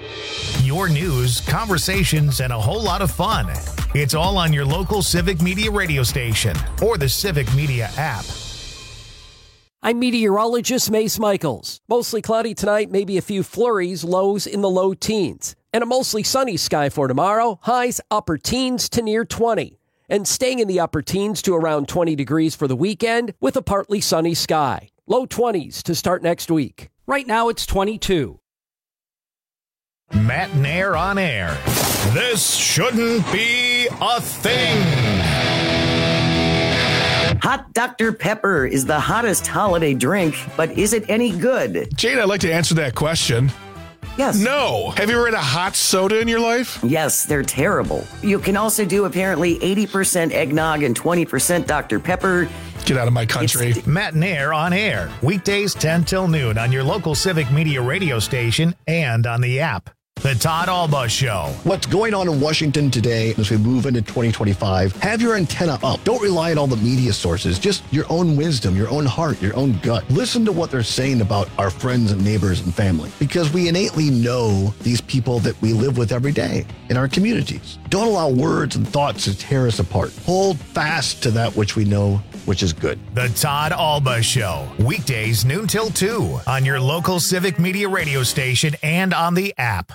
S1: Your news, conversations, and a whole lot of fun. It's all on your local Civic Media radio station or the Civic Media app.
S10: I'm meteorologist Mace Michaels. Mostly cloudy tonight, maybe a few flurries, lows in the low teens. And a mostly sunny sky for tomorrow, highs upper teens to near twenty. And staying in the upper teens to around twenty degrees for the weekend with a partly sunny sky. Low twenties to start next week. Right now it's twenty-two.
S1: Matt and Air on air. This shouldn't be a thing.
S19: Hot Doctor Pepper is the hottest holiday drink, but is it any good?
S20: Jade, I'd like to answer that question.
S19: Yes.
S20: No. Have you ever had a hot soda in your life?
S19: Yes, they're terrible. You can also do apparently eighty percent eggnog and twenty percent Doctor Pepper.
S20: Get out of my country.
S19: It's-
S1: Matt and Air on air. Weekdays ten till noon on your local Civic Media radio station and on the app. The Todd Alba Show.
S12: What's going on in Washington today as we move into twenty twenty-five? Have your antenna up. Don't rely on all the media sources. Just your own wisdom, your own heart, your own gut. Listen to what they're saying about our friends and neighbors and family, because we innately know these people that we live with every day in our communities. Don't allow words and thoughts to tear us apart. Hold fast to that which we know, which is good.
S1: The Todd Alba Show. Weekdays noon till two on your local Civic Media radio station and on the app.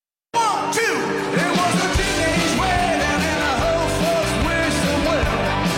S2: One, two, it was a teenage wedding and I hope folks wish them well.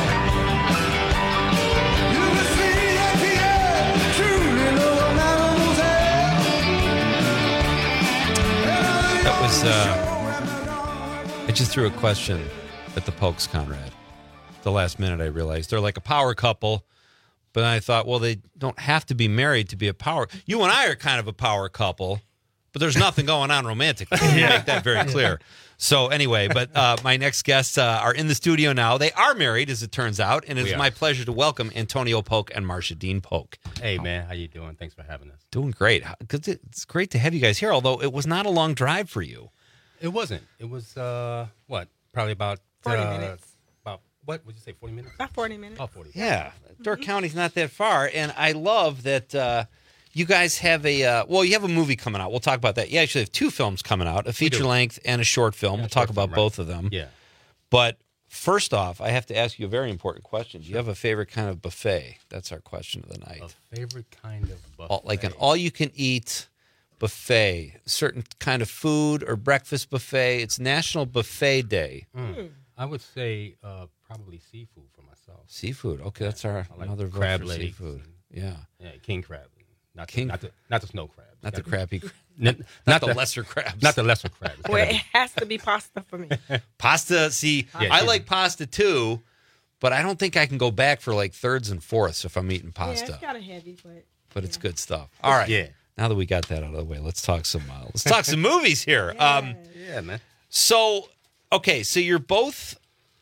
S14: just threw a question at the Pokes, Conrad. The last minute I realized they're like a power couple, but I thought, well, they don't have to be married to be a power. You and I are kind of a power couple, but there's nothing going on romantically.
S15: Yeah.
S14: Make that very clear. So anyway, but uh, my next guests uh, are in the studio now. They are married, as it turns out, and it
S5: We
S14: is
S5: are.
S14: my pleasure to welcome Antonio Polk and Marcia Dean Polk.
S5: Hey, man, how you doing? Thanks for having us.
S14: Doing great. Because it's great to have you guys here, although it was not a long drive for you.
S5: It wasn't. It was, uh, what, probably about...
S6: forty
S5: uh,
S6: minutes.
S5: About, what would you say, forty minutes?
S6: About forty minutes.
S5: About forty.
S14: Yeah, Door County's not that far, and I love that uh, you guys have a uh, well, you have a movie coming out. We'll talk about that. You actually have two films coming out: a feature length and a short film.
S5: Yeah,
S14: we'll talk
S5: short
S14: about
S5: film, right.
S14: both of them.
S5: Yeah.
S14: But first off, I have to ask you a very important question. Do you have a favorite kind of buffet? That's our question of the night.
S5: A favorite kind of buffet?
S14: All, like an all-you-can-eat buffet, certain kind of food or breakfast buffet. It's National Buffet Day.
S5: Mm. I would say uh, probably seafood for myself.
S14: Seafood. Okay, that's our
S5: I like
S14: another vote
S5: crab
S14: for
S5: legs
S14: seafood.
S5: and-
S14: Yeah.
S5: Yeah, king crab. Not
S14: King-
S5: the, not the, not the snow crab.
S14: Not the
S5: Gotta-
S14: crappy-
S5: Not,
S14: not the lesser crabs.
S5: Not the lesser crabs. It's
S6: Well,
S5: gotta
S6: it has to be pasta for me.
S14: Pasta, see,
S5: Yeah,
S14: I
S5: sure.
S14: like pasta too, but I don't think I can go back for like thirds and fourths if I'm eating
S6: Yeah,
S14: pasta.
S6: it's kind of heavy, but
S14: But it's good stuff. All right.
S5: Yeah.
S14: Now that we got that out of the way, let's talk some uh, let's talk some movies here. Um,
S5: Yeah, man.
S14: so, okay, so you're both.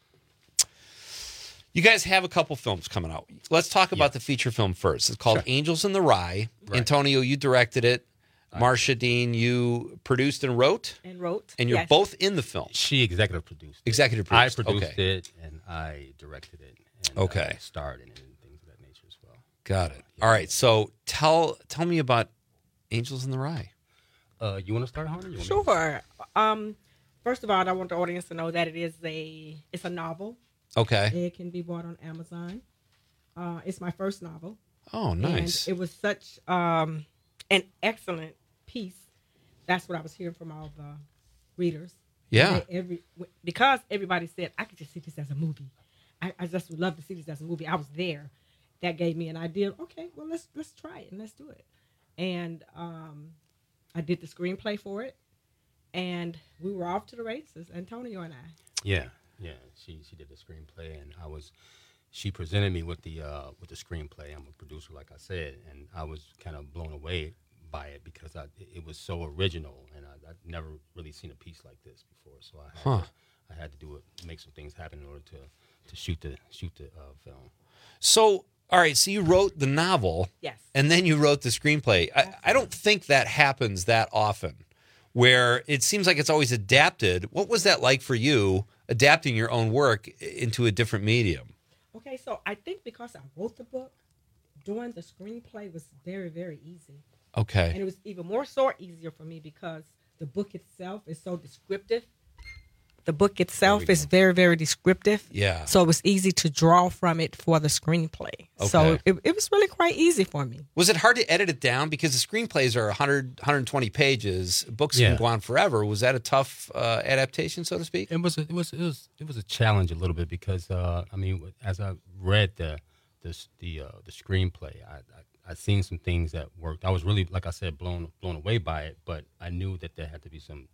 S14: You guys have a couple films coming out. Let's talk about the feature film first. It's called
S5: Sure.
S14: Angels in the Rye.
S5: Right.
S14: Antonio, you directed it. Marcia Dean, you produced and wrote.
S6: and wrote.
S14: And you're
S6: Yes.
S14: both in the film.
S5: She executive produced it.
S14: Executive produced.
S5: I produced
S14: Okay.
S5: it, and I directed it. And
S14: Okay.
S5: I starred in it and things of that nature as well.
S14: Got it. All right. So tell tell me about Angels in the Rye.
S5: Uh, you want to start, Hunter? You wanna-
S6: Sure. Um, first of all, I want the audience to know that it is a it's a novel.
S14: Okay.
S6: It can be bought on Amazon. Uh, it's my first novel.
S14: Oh, nice.
S6: And it was such um, an excellent piece. That's what I was hearing from all the readers.
S14: Yeah.
S6: They- Every because everybody said I could just see this as a movie. I, I just would love to see this as a movie. I was there. That gave me an idea. Okay, well let's let's try it and let's do it. And um, I did the screenplay for it, and we were off to the races. Antonio and I.
S5: Yeah, yeah. She she did the screenplay, and I was. She presented me with the uh, with the screenplay. I'm a producer, like I said, and I was kind of blown away by it because I, it was so original, and I, I'd never really seen a piece like this before. So I had,
S14: Huh.
S5: to, I had to do it, make some things happen in order to to shoot the shoot the uh, film.
S14: So, all right. So you wrote the novel.
S6: Yes.
S14: And then you wrote the screenplay. I, I don't think that happens that often, where it seems like it's always adapted. What was that like for you, adapting your own work into a different medium?
S6: Okay, so I think because I wrote the book, doing the screenplay was very, very easy.
S14: Okay.
S6: And it was even more so easier for me because the book itself is so descriptive. The book itself is very, very descriptive.
S14: Yeah.
S6: So it was easy to draw from it for the screenplay. So
S14: Okay.
S6: it, it was really quite easy for me.
S14: Was it hard to edit it down? Because the screenplays are one hundred, one hundred twenty pages. Books
S5: Yeah.
S14: can go on forever. Was that a tough uh, adaptation, so to speak?
S5: It was a, it was it was it was a challenge a little bit because uh, I mean, as I read the the the uh, the screenplay, I, I I seen some things that worked. I was really, like I said, blown blown away by it. But I knew that there had to be some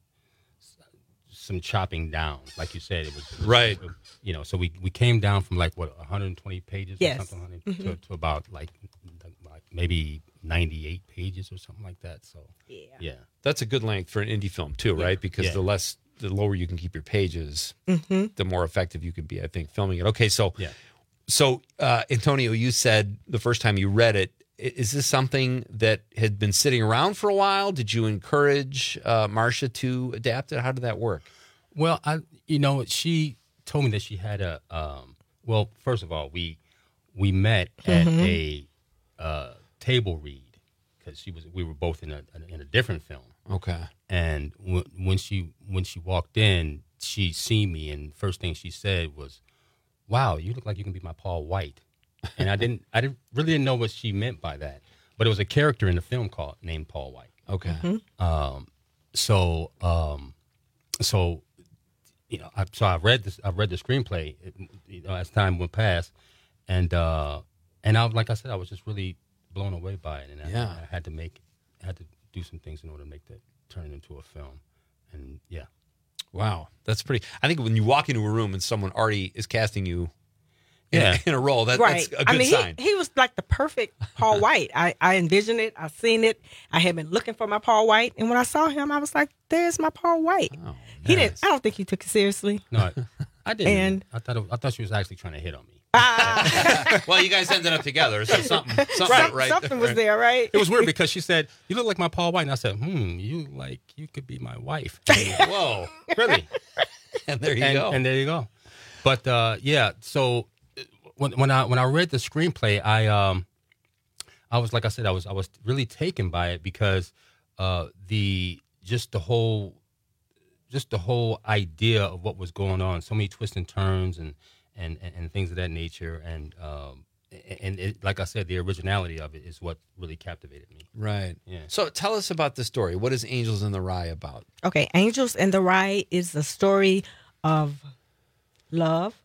S5: some chopping down, like you said. It was, it was
S14: Right.
S5: it- you know, so we, we came down from like what one hundred twenty pages
S6: Yes.
S5: or something honey,
S6: Mhm.
S5: to, to about like like maybe ninety-eight pages or something like that. So
S6: yeah,
S5: yeah.
S14: That's a good length for an indie film too, right? Because
S5: Yeah.
S14: the less, the lower you can keep your pages,
S6: Mhm.
S14: the more effective you can be, I think, filming it. Okay, so,
S5: Yeah.
S14: so uh, Antonio, you said the first time you read it, i- is this something that had been sitting around for a while? Did you encourage uh, Marcia to adapt it? How did that work?
S5: Well, I you know she told me that she had a um, well. First of all, we we met at
S6: Mhm.
S5: a uh, table read because she was we were both in a in a different film.
S14: Okay.
S5: And w- when she when she walked in, she seen me, and first thing she said was, "Wow, you look like you can be my Paul White." And I didn't I didn't really didn't know what she meant by that, but it was a character in the film called named Paul White.
S14: Okay.
S5: Um, so um, so. You know, I, so I read this. I read the screenplay. It, you know, as time went past, and uh, and I, like I said, I was just really blown away by it, and I,
S14: Yeah.
S5: I had to make, I had to do some things in order to make that turn into a film, and yeah.
S14: Wow, that's pretty. I think when you walk into a room and someone already is casting you in,
S5: Yeah.
S14: in a role, that,
S6: right.
S14: that's a good
S6: I mean,
S14: sign.
S6: He, he was like the perfect Paul White. I, I envisioned it. I seen it. I had been looking for my Paul White, and when I saw him, I was like, "There's my Paul White."
S14: Oh,
S6: he didn't. I don't think he took it seriously.
S5: No, I didn't.
S6: And-
S5: I thought it, I thought she was actually trying to hit on me.
S14: Well, you guys ended up together, so something, something
S5: Right.
S14: right,
S6: Something was there, right?
S5: It was weird because she said, "You look like my Paul White," and I said, "Hmm, you like you could be my wife." And, whoa, really?
S14: And there you
S5: and,
S14: go.
S5: And there you go. But uh, yeah, so when when I when I read the screenplay, I um, I was like I said, I was I was really taken by it because uh, the just the whole just the whole idea of what was going on, so many twists and turns and and, and, and things of that nature, and um, and it, like I said, the originality of it is what really captivated me.
S14: Right.
S5: Yeah.
S14: So tell us about the story. What is Angels in the Rye about?
S6: Okay, Angels in the Rye is the story of love,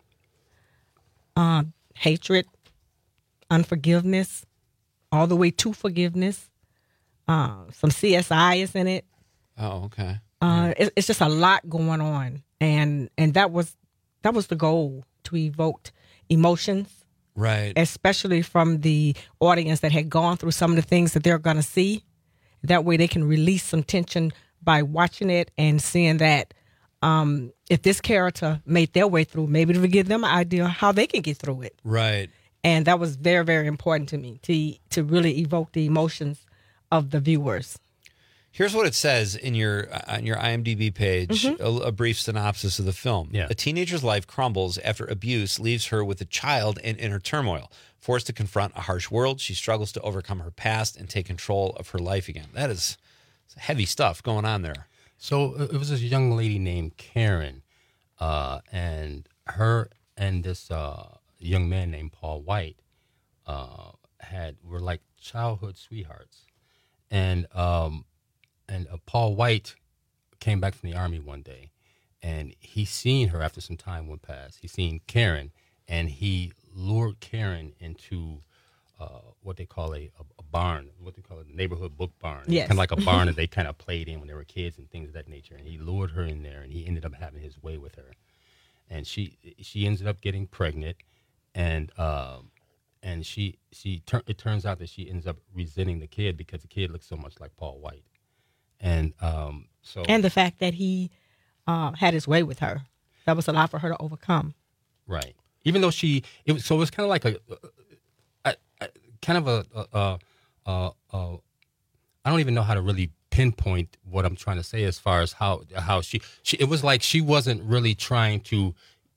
S6: uh, hatred, unforgiveness, all the way to forgiveness. Uh, some C S I is in it.
S14: Oh, okay.
S6: Uh, it, it's just a lot going on, and and that was that was the goal, to evoke emotions,
S14: Right.
S6: especially from the audience that had gone through some of the things that they're going to see. That way, they can release some tension by watching it and seeing that um, if this character made their way through, maybe to give them an idea how they can get through it.
S14: Right.
S6: And that was very, very important to me to to really evoke the emotions of the viewers.
S14: Here's what it says in your on your IMDb page,
S6: Mhm.
S14: a, a brief synopsis of the film.
S5: Yeah.
S14: A teenager's life crumbles after abuse leaves her with a child and inner turmoil. Forced to confront a harsh world, she struggles to overcome her past and take control of her life again. That is heavy stuff going on there.
S5: So uh, it was this young lady named Karen, uh, and her and this uh, young man named Paul White uh, had were like childhood sweethearts, and um, and uh, Paul White came back from the army one day, and he seen her after some time went past. He seen Karen, and he lured Karen into uh, what they call a, a, a barn, what they call a neighborhood book barn.
S6: Yes.
S5: Kind of like a barn that they kind of played in when they were kids and things of that nature. And he lured her in there, and he ended up having his way with her. And she she ended up getting pregnant, and um, and she she tur- it turns out that she ends up resenting the kid because the kid looks so much like Paul White. And um, so
S6: And the fact that he uh, had his way with her. That was a lot for her to overcome.
S5: right, even though she it was so it was kind of like a, a, a kind of a, a, a, a, a I don't even know how to really pinpoint what I'm trying to say as far as how how she she it was like she wasn't really trying to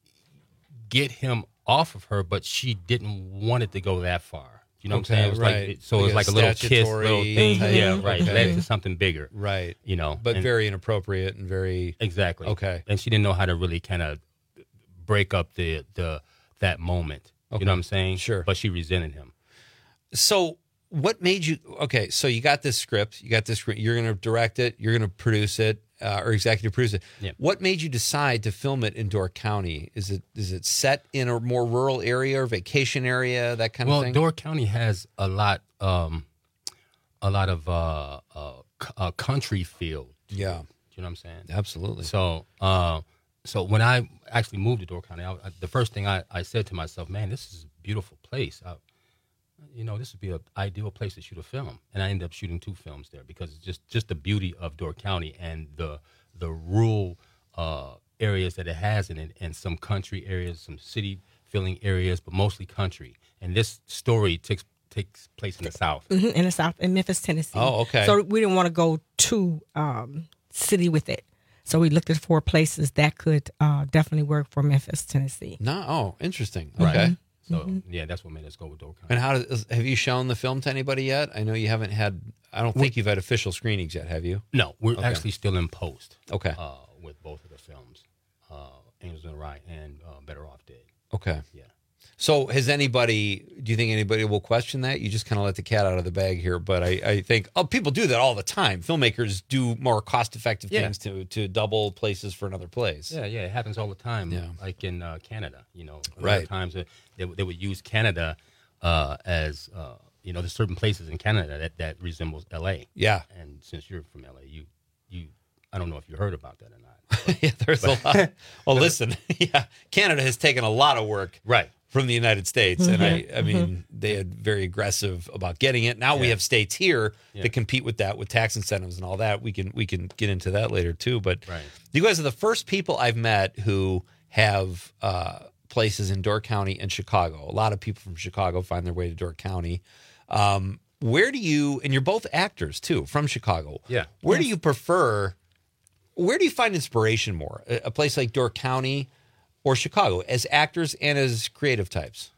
S5: get him off of her, but she didn't want it to go that far. You know
S14: Okay,
S5: what I'm saying? It was
S14: right.
S5: like it, so
S14: Like
S5: it was
S14: a
S5: like a little kiss,
S14: statutory
S5: little thing.
S14: type-
S5: Yeah, right.
S14: Okay.
S5: Led to something bigger.
S14: Right.
S5: You know,
S14: But
S5: and-
S14: very inappropriate and very
S5: exactly
S14: Okay.
S5: And she didn't know how to really kind of break up the the that moment.
S14: Okay.
S5: You know what I'm saying?
S14: Sure.
S5: But she resented him.
S14: So what made you okay, so you got this script, you got this script, you're gonna direct it, you're gonna produce it, uh, or executive produce it.
S5: Yeah.
S14: What made you decide to film it in Door County? Is it is it set in a more rural area or vacation area, that kind
S5: well,
S14: of thing?
S5: Door County has a lot, um, a lot of uh, uh, c- uh, country feel. to
S14: Yeah.
S5: it. You know what I'm saying?
S14: Absolutely.
S5: So, uh, so when I actually moved to Door County, I, I, the first thing I, I said to myself, "Man, this is a beautiful place. I, you know, this would be an ideal place to shoot a film." And I ended up shooting two films there because it's just just the beauty of Door County and the the rural uh, areas that it has in it, and some country areas, some city filling areas, but mostly country. And this story takes takes place in the South.
S6: hmm in the South, in Memphis, Tennessee.
S5: Oh, okay.
S6: So we didn't want to go too um, city with it. So we looked at four places that could uh, definitely work for Memphis, Tennessee.
S14: No, oh, interesting.
S5: Right.
S14: Okay.
S5: So yeah, that's what made us go with Door County.
S14: And how does, have you shown the film to anybody yet? I know you haven't had. I don't think you've had official screenings yet, have you?
S5: No, we're
S14: Okay.
S5: actually still in post.
S14: Okay.
S5: Uh, with both of the films, uh, Angels in the Rye and uh, Better Off Dead.
S14: Okay.
S5: Yeah.
S14: So has anybody, do you think anybody will question that? You just kind of let the cat out of the bag here. But I, I think, oh, people do that all the time. Filmmakers do more cost-effective
S5: Yeah.
S14: things to, to double places for another place.
S5: Yeah, yeah, it happens all the time.
S14: Yeah.
S5: Like in uh, Canada, you know, a lot
S14: Right.
S5: of times uh, they, they would use Canada uh, as uh, you know, there's certain places in Canada that, that resembles L A.
S14: Yeah.
S5: And since you're from L A, you you I don't know if you heard about that or not.
S14: yeah, there's a lot. Well, listen, yeah, Canada has taken a lot of work
S5: right.
S14: from the United States,
S5: Mm-hmm.
S14: and I, I mean,
S5: Mm-hmm.
S14: they had very aggressive about getting it. Now we
S5: Yeah.
S14: have states here
S5: Yeah.
S14: that compete with that, with tax incentives and all that. We can we can get into that later too. But
S5: Right.
S14: you guys are the first people I've met who have uh, places in Door County and Chicago. A lot of people from Chicago find their way to Door County. Um, where do you? And you're both actors too, from Chicago.
S5: Yeah.
S14: Where do
S5: Yes.
S14: you prefer? Where do you find inspiration more? A, a place like Door County or Chicago as actors and as creative types?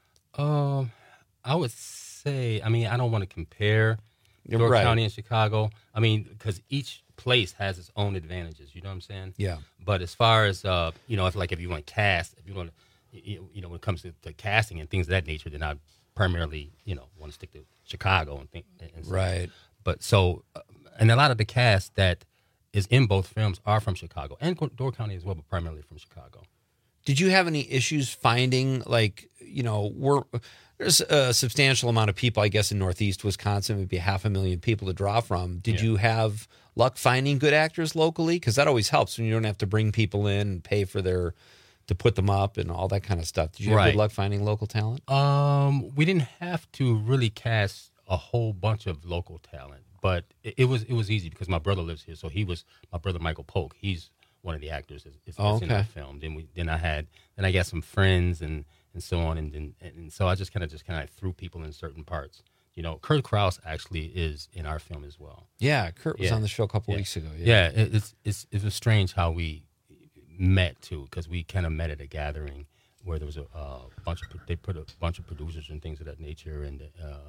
S5: Um, I would say, I mean, I don't want to compare
S14: You're
S5: Door
S14: right.
S5: County and Chicago. I mean, because each place has its own advantages. You know what I'm saying?
S14: Yeah.
S5: But as far as uh, you know, if like if you want to cast, if you want to, you, you know, when it comes to, to casting and things of that nature, then I primarily, you know, want to stick to Chicago and think. And so-
S14: Right.
S5: But so, uh, and a lot of the cast that is in both films are from Chicago and Door County as well, but primarily from Chicago.
S14: Did you have any issues finding, like, you know, we're, there's a substantial amount of people, I guess, in Northeast Wisconsin, maybe half a million people to draw from. Did
S5: Yeah.
S14: you have luck finding good actors locally? Because that always helps when you don't have to bring people in and pay for their, to put them up and all that kind of stuff. Did you have
S5: Right.
S14: good luck finding local talent?
S5: Um, we didn't have to really cast a whole bunch of local talent, but it, it was it was easy because my brother lives here. So he was my brother Michael Polk. He's one of the actors that's, that's
S14: Oh,
S5: in the
S14: okay.
S5: film. Then we then I had then I got some friends and and so on, and then and, and so I just kind of just kind of threw people in certain parts. You know, Kurt Krause actually is in our film as well.
S14: Yeah, Kurt was
S5: Yeah.
S14: on the show a couple
S5: Yeah.
S14: weeks ago.
S5: Yeah, it, it's it's it was strange how we met too, because we kind of met at a gathering where there was a uh, bunch of they put a bunch of producers and things of that nature, and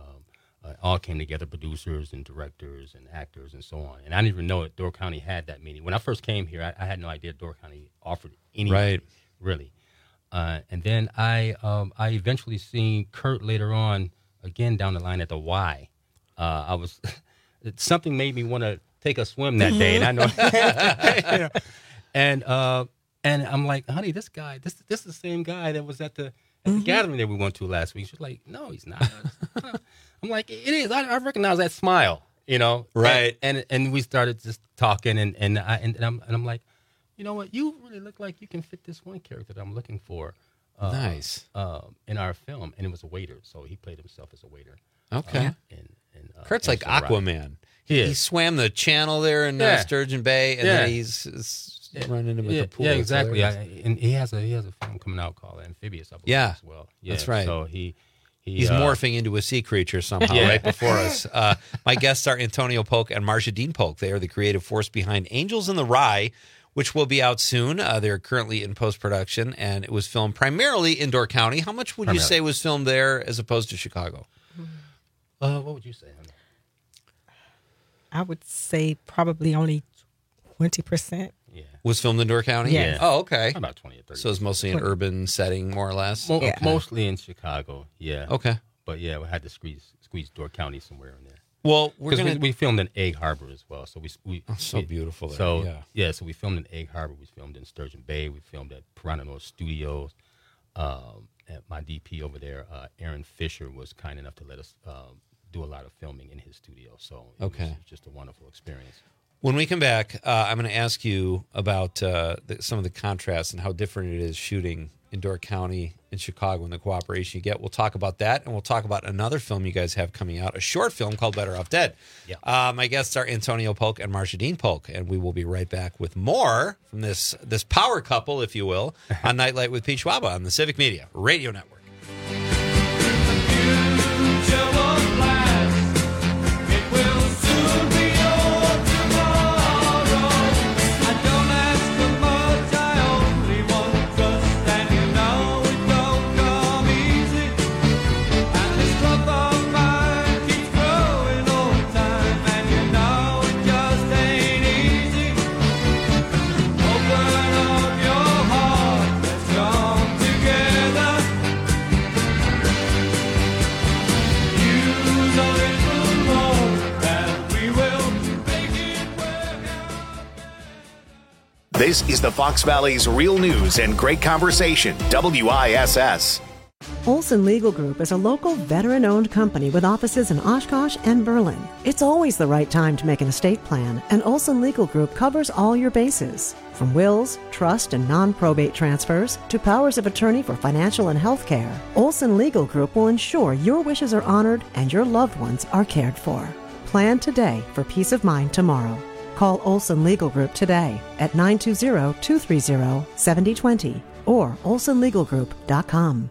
S5: uh, uh, all came together, producers and directors and actors and so on. And I didn't even know that Door County had that meeting. When I first came here, I, I had no idea Door County offered anything,
S14: Right.
S5: really. Uh, and then I um, I eventually seen Kurt later on again down the line at the Y. Uh, I was something made me want to take a swim that day, and I know, you know, and uh, and I'm like, honey, this guy, this this is the same guy that was at the, at the gathering that we went to last week. She's like, no, he's not. I'm like, it is. I, I recognize that smile, you know,
S14: Right.
S5: And and, and we started just talking, and and I and, and I'm and I'm like, you know what, you really look like you can fit this one character that I'm looking for. Uh,
S14: Nice.
S5: Uh, in our film, and it was a waiter, so he played himself as a waiter.
S14: Okay.
S5: Uh, in, in, uh,
S14: Kurt's like
S5: Anderson Rock.
S14: Aquaman.
S5: He
S14: He,
S5: is.
S14: he swam the channel there in uh,
S5: Yeah.
S14: Sturgeon Bay, and
S5: Yeah.
S14: then he's, he's running into
S5: yeah,
S14: the pool.
S5: Yeah,
S14: It's
S5: exactly. I,
S14: hilarious.
S5: and he has a he has a film coming out called Amphibious, I believe,
S14: Yeah,
S5: as well. Yeah,
S14: that's right.
S5: So he, he
S14: He's
S5: uh,
S14: morphing into a sea creature somehow
S5: Yeah.
S14: right before us. Uh, my guests are Antonio Polk and Marcia Dean Polk. They are the creative force behind Angels in the Rye, which will be out soon. Uh, they're currently in post-production, and it was filmed primarily in Door County. How much would you
S5: Primarily.
S14: say was filmed there as opposed to Chicago?
S5: Uh, what would you say, honey?
S6: I would say probably only twenty percent.
S5: Yeah.
S14: Was filmed in Door County?
S6: Yes.
S14: Oh, okay.
S5: About twenty or thirty.
S14: So it's mostly an urban setting, more or less?
S5: Mo-
S6: Yeah.
S5: Mostly in Chicago. Yeah.
S14: Okay.
S5: But yeah, we had to squeeze squeeze Door County somewhere in there.
S14: Well, we're
S5: Because
S14: going
S5: we, we filmed in Egg Harbor as well, so we we
S14: Oh, so
S5: we-
S14: beautiful there,
S5: So
S14: yeah.
S5: so we filmed in Egg Harbor. We filmed in Sturgeon Bay. We filmed at Piranha North Studios. Um, and my D P over there, uh, Aaron Fisher, was kind enough to let us um, do a lot of filming in his studio. So it
S14: Okay.
S5: was just a wonderful experience.
S14: When we come back, uh, I'm going to ask you about uh, the, some of the contrasts and how different it is shooting in Door County and Chicago and the cooperation you get. We'll talk about that, and we'll talk about another film you guys have coming out, a short film called Better Off Dead.
S5: Yeah.
S14: Uh, my guests are Antonio Polk and Marcia Dean Polk, and we will be right back with more from this this power couple, if you will, on Nightlight with Pete Schwaba on the Civic Media Radio Network.
S1: This is the Fox Valley's Real News and Great Conversation, W I S S.
S7: Olson Legal Group is a local veteran-owned company with offices in Oshkosh and Berlin. It's always the right time to make an estate plan, and Olson Legal Group covers all your bases. From wills, trust, and non-probate transfers to powers of attorney for financial and health care, Olson Legal Group will ensure your wishes are honored and your loved ones are cared for. Plan today for peace of mind tomorrow. Call Olson Legal Group today at nine two zero, two three zero, seven zero two zero or olson legal group dot com.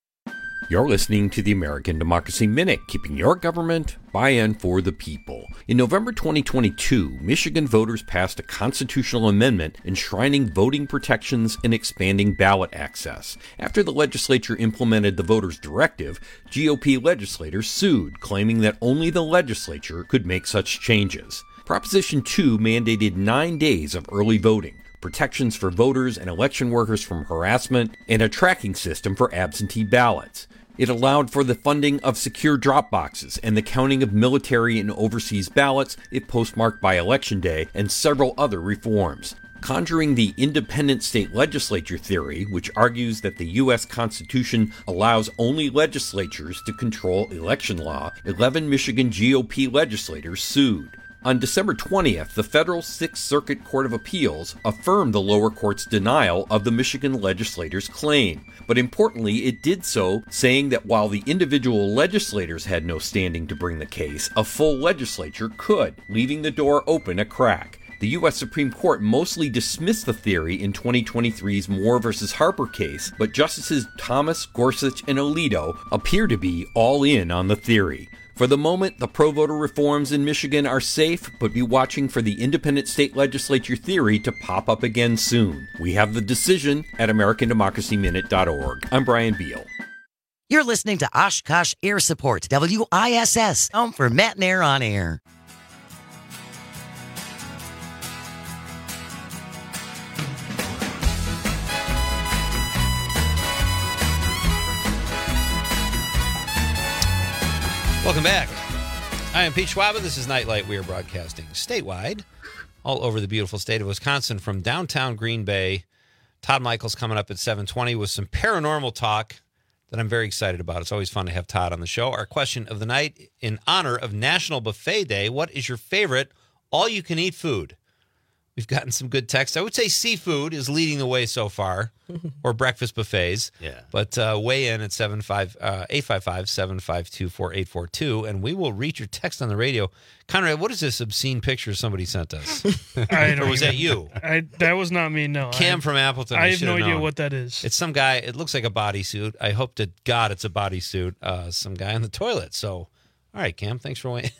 S8: You're listening to the American Democracy Minute, keeping your government by and for the people. In November twenty twenty-two, Michigan voters passed a constitutional amendment enshrining voting protections and expanding ballot access. After the legislature implemented the voters' directive, G O P legislators sued, claiming that only the legislature could make such changes. Proposition two mandated nine days of early voting, protections for voters and election workers from harassment, and a tracking system for absentee ballots. It allowed for the funding of secure drop boxes and the counting of military and overseas ballots if postmarked by Election Day, and several other reforms. Conjuring the independent state legislature theory, which argues that the U S Constitution allows only legislatures to control election law, eleven Michigan G O P legislators sued. On December twentieth, the federal Sixth Circuit Court of Appeals affirmed the lower court's denial of the Michigan legislators' claim. But importantly, it did so saying that while the individual legislators had no standing to bring the case, a full legislature could, leaving the door open a crack. The U S Supreme Court mostly dismissed the theory in twenty twenty-three's Moore versus Harper case, but Justices Thomas, Gorsuch, and Alito appear to be all in on the theory. For the moment, the pro-voter reforms in Michigan are safe, but be watching for the independent state legislature theory to pop up again soon. We have the decision at american democracy minute dot org. I'm Brian Beal.
S9: You're listening to Oshkosh Air Support, W I S S, home for Matt and Air on Air.
S14: Welcome back. I am Pete Schwaba. This is Nightlight. We are broadcasting statewide, all over the beautiful state of Wisconsin, from downtown Green Bay. Todd Michaels coming up at seven twenty with some paranormal talk that I'm very excited about. It's always fun to have Todd on the show. Our question of the night, in honor of National Buffet Day, what is your favorite all-you-can-eat food? We've gotten some good text. I would say seafood is leading the way so far, or breakfast buffets.
S5: Yeah.
S14: But uh, weigh in at seven five, uh, eight five five, seven five two, four eight four two, and we will read your text on the radio. Conrad, what is this obscene picture somebody sent us?
S15: I
S14: or was
S15: even,
S14: that you?
S15: I, that was not me, no.
S14: Cam
S15: I,
S14: from Appleton.
S15: I
S14: I
S15: have no
S14: should've
S15: idea
S14: known.
S15: what that is.
S14: It's some guy. It looks like a bodysuit. I hope to God it's a bodysuit. Uh, some guy on the toilet. So, all right, Cam, thanks for waiting.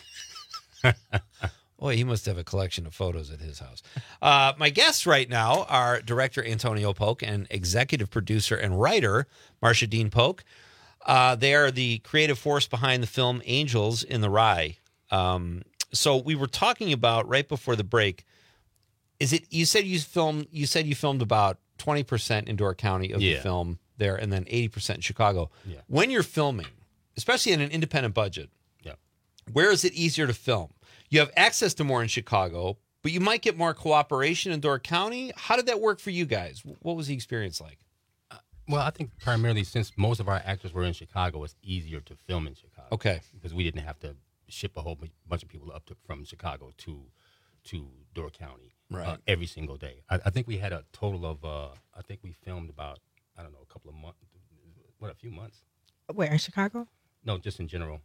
S14: Boy, he must have a collection of photos at his house. Uh, my guests right now are director Antonio Polk and executive producer and writer Marcia Dean Polk. Uh, they are the creative force behind the film Angels in the Rye. Um, so we were talking about right before the break. Is it? You said you filmed. You said you filmed about twenty percent in Door County of
S5: Yeah.
S14: the film there, and then eighty percent in Chicago.
S5: Yeah.
S14: When you're filming, especially in an independent budget,
S5: Yeah.
S14: where is it easier to film? You have access to more in Chicago, but you might get more cooperation in Door County. How did that work for you guys? What was the experience like?
S5: Well, I think primarily since most of our actors were in Chicago, it's easier to film in Chicago.
S14: Okay.
S5: Because we didn't have to ship a whole bu- bunch of people up to, from Chicago to to Door County
S14: Right.
S5: uh, every single day. I, I think we had a total of, uh, I think we filmed about, I don't know, a couple of months, what, a few months?
S6: Where, in Chicago?
S5: No, just in general.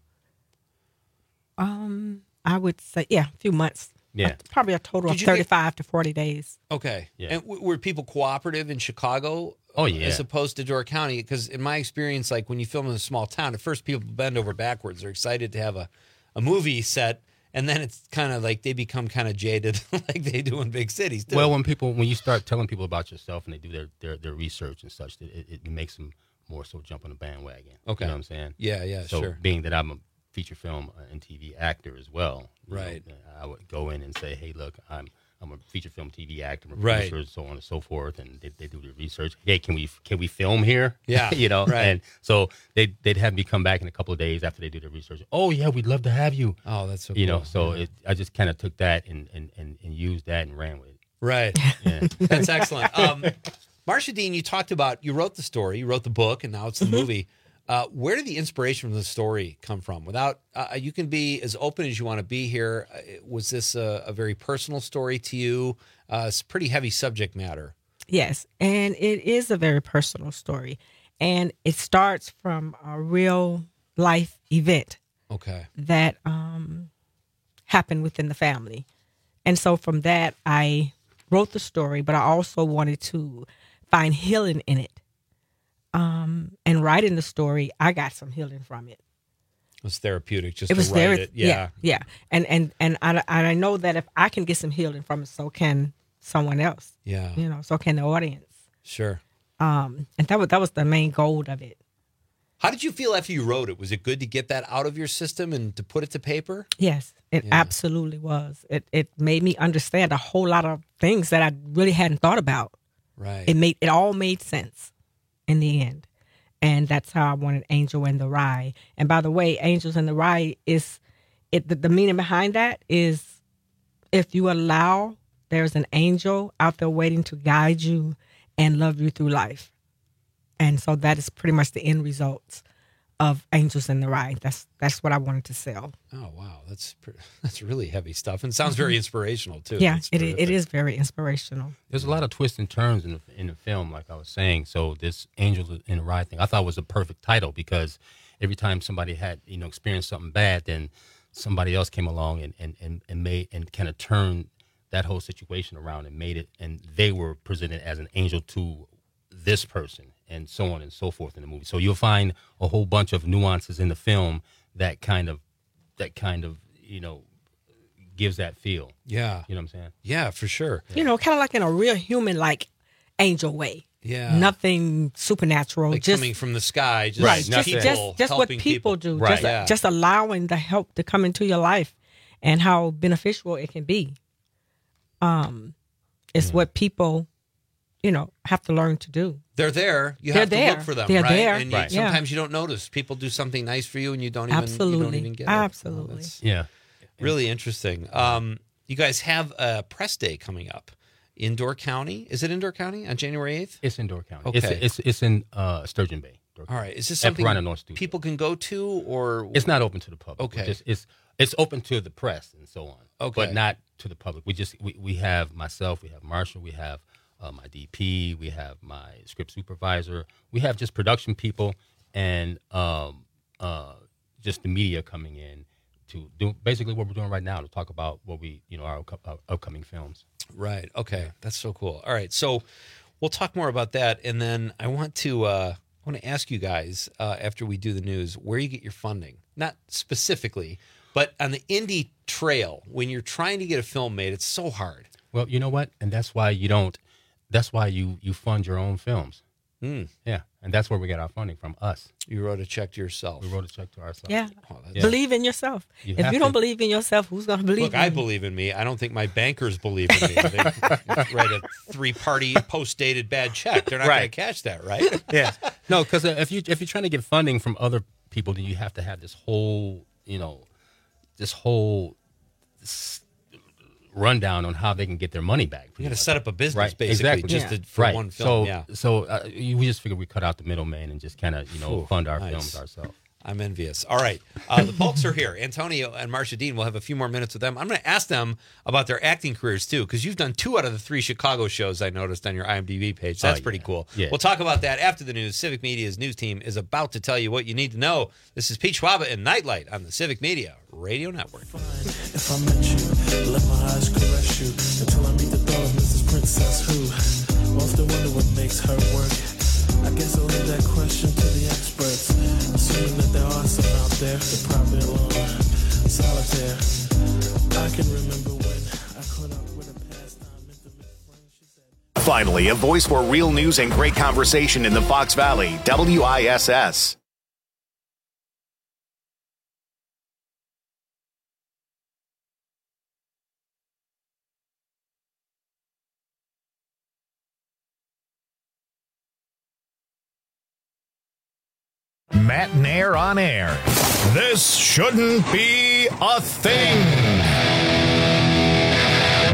S6: Um, I would say, yeah, a few months.
S5: Yeah.
S6: Uh, probably a total
S14: Did
S6: of
S14: you get-
S6: thirty-five to forty days.
S14: Okay.
S5: Yeah.
S14: And w- were people cooperative in Chicago?
S5: Oh, yeah.
S14: As opposed to Door County? Because in my experience, like when you film in a small town, at first people bend over backwards. They're excited to have a, a movie set, and then it's kind of like they become kind of jaded like they do in big cities, too.
S5: Well, when people, when you start telling people about yourself and they do their, their, their research and such, it, it, it makes them more so jump on the bandwagon.
S14: Okay.
S5: You know what I'm saying?
S14: Yeah, yeah,
S5: so
S14: sure.
S5: being that I'm a feature film and T V actor as well, you
S14: Right.
S5: know, I would go in and say, hey, look, I'm I'm a feature film T V actor, I'm a
S14: Right.
S5: producer, so on and so forth, and they, they do the research. Hey, can we can we film here?
S14: Yeah,
S5: you know,
S14: right.
S5: and so they they'd have me come back in a couple of days after they do the research. Oh yeah, we'd love to have you.
S14: Oh, that's so
S5: you
S14: cool.
S5: know, so
S14: Yeah.
S5: it, I just kind of took that and, and and and used that and ran with it.
S14: Right.
S5: Yeah.
S14: That's excellent. Um, Marsha Dean, you talked about, you wrote the story, you wrote the book, and now it's the
S6: Mm-hmm.
S14: movie. Uh, where did the inspiration from the story come from? Without, uh, you can be as open as you want to be here. Uh, Was this a, a very personal story to you? Uh, it's pretty heavy subject matter.
S6: Yes, and it is a very personal story. And it starts from a real life event
S14: Okay.
S6: that um, happened within the family. And so from that, I wrote the story, but I also wanted to find healing in it. Um, and writing the story, I got some healing from it.
S14: It was therapeutic just
S6: It was
S14: to write
S6: very,
S14: it. Yeah.
S6: yeah, yeah. And and and I, and I know that if I can get some healing from it, so can someone else.
S14: Yeah.
S6: You know, so can the audience.
S14: Sure.
S6: Um, and that was that was the main goal of it.
S14: How did you feel after you wrote it? Was it good to get that out of your system and to put it to paper?
S6: Yes, it
S14: Yeah.
S6: absolutely was. It it made me understand a whole lot of things that I really hadn't thought about.
S14: Right.
S6: It made it all made sense in the end. And that's how I wanted Angel and the Rye. And by the way, Angels and the Rye is it the, the meaning behind that is if you allow, there's an angel out there waiting to guide you and love you through life. And so that is pretty much the end result of Angels and the Rye. That's that's what I wanted to sell.
S14: Oh wow, that's pre- that's really heavy stuff, and sounds very inspirational too.
S6: Yeah,
S14: That's
S6: it, i- it
S14: terrific.
S6: is very inspirational.
S5: There's a lot of twists and turns in the, in the film, like I was saying. So this Angels in the Rye thing, I thought was a perfect title because every time somebody had, you know, experienced something bad, then somebody else came along and, and, and, and made and kind of turned that whole situation around and made it, and they were presented as an angel to this person and so on and so forth in the movie. So you'll find a whole bunch of nuances in the film that kind of, that kind of, you know, gives that feel.
S14: Yeah.
S5: You know what I'm saying?
S14: Yeah, for sure.
S6: You know, kind of like in a real human, like angel way.
S14: Yeah.
S6: Nothing supernatural.
S14: Like
S6: just
S14: coming from the sky, just
S6: right, just
S14: people
S6: just, just what
S14: helping
S6: people, do,
S14: Right.
S6: just
S14: Yeah.
S6: just allowing the help to come into your life, and how beneficial it can be. Um, it's what people, you know, have to learn to do.
S14: They're there. You
S6: They're
S14: have to
S6: there.
S14: look for them,
S6: They're
S14: right?
S6: there.
S14: And you,
S6: Right. Yeah.
S14: sometimes you don't notice. People do something nice for you, and you don't even, you don't
S6: Absolutely.
S14: even get it.
S6: Absolutely.
S14: Oh, that's
S5: Yeah.
S14: really interesting. Um, you guys have a press day coming up. Indoor County. Is it Indoor County on January eighth?
S5: It's in Door County.
S14: Okay.
S5: It's, it's, it's in uh, Sturgeon Bay. Door
S14: All
S5: County.
S14: right. Is this
S5: At
S14: something
S5: Piranha North Studio.
S14: people can go to, or
S5: It's not open to the public.
S14: Okay.
S5: It's, just- it's it's open to the press and so on.
S14: Okay.
S5: But not to the public. We just we, we have myself, we have Marshall, we have uh, my D P, we have my script supervisor, we have just production people and um, uh, just the media coming in to do basically what we're doing right now to talk about what we you know our, up- our upcoming films.
S14: Right. Okay. That's so cool. All right. So we'll talk more about that, and then I want to uh, I want to ask you guys uh, after we do the news where you get your funding. Not specifically, but on the indie trail when you're trying to get a film made, it's so hard.
S5: Well, you know what, and that's why you don't. That's why you you fund your own films.
S14: Mm.
S5: Yeah, and that's where we get our funding from. Us.
S14: You wrote a check to yourself.
S5: We wrote a check to ourselves.
S6: Yeah.
S5: Yeah.
S6: Believe in yourself.
S5: You
S6: if
S5: have
S6: you don't
S5: to.
S6: believe in yourself, who's going to believe
S14: Look,
S6: in
S14: I
S6: you?
S14: believe in me. I don't think my bankers believe in me. They write a three-party post-dated bad check. They're not going to
S5: Right.
S14: catch that, right?
S5: Yeah. No, because if you if you're trying to get funding from other people, then you have to have this whole you know, this whole s- rundown on how they can get their money back.
S14: You got to set up a business,
S5: Right,
S14: basically,
S5: exactly.
S14: just
S5: Yeah.
S14: to, for
S5: right.
S14: one film.
S5: So,
S14: yeah.
S5: so uh, you- we just figured we cut out the middleman and just kind of you know
S14: Ooh,
S5: fund our
S14: nice.
S5: films ourselves.
S14: I'm envious. All right. Uh, the Polks are here. Antonio and Marsha Dean. We'll have a few more minutes with them. I'm going to ask them about their acting careers, too, because you've done two out of the three Chicago shows I noticed on your IMDb page. That's
S5: Oh,
S14: pretty
S5: yeah.
S14: cool.
S5: Yeah.
S14: We'll talk about that after the news. Civic Media's news team is about to tell you what you need to know. This is Pete Schwaba and Nightlight on the Civic Media Radio Network.
S2: If I met you, let my eyes caress you until I meet the thought of Missus Princess who often wonder what makes her work. I guess I'll leave that question to the experts, assuming that there are some out there that probably alone, solitaire. I can remember when I caught up with a pastime intimate friend. She said,
S1: Finally, a voice for real news and great conversation in the Fox Valley, W I S S. Matt Nair on air. This shouldn't be a thing.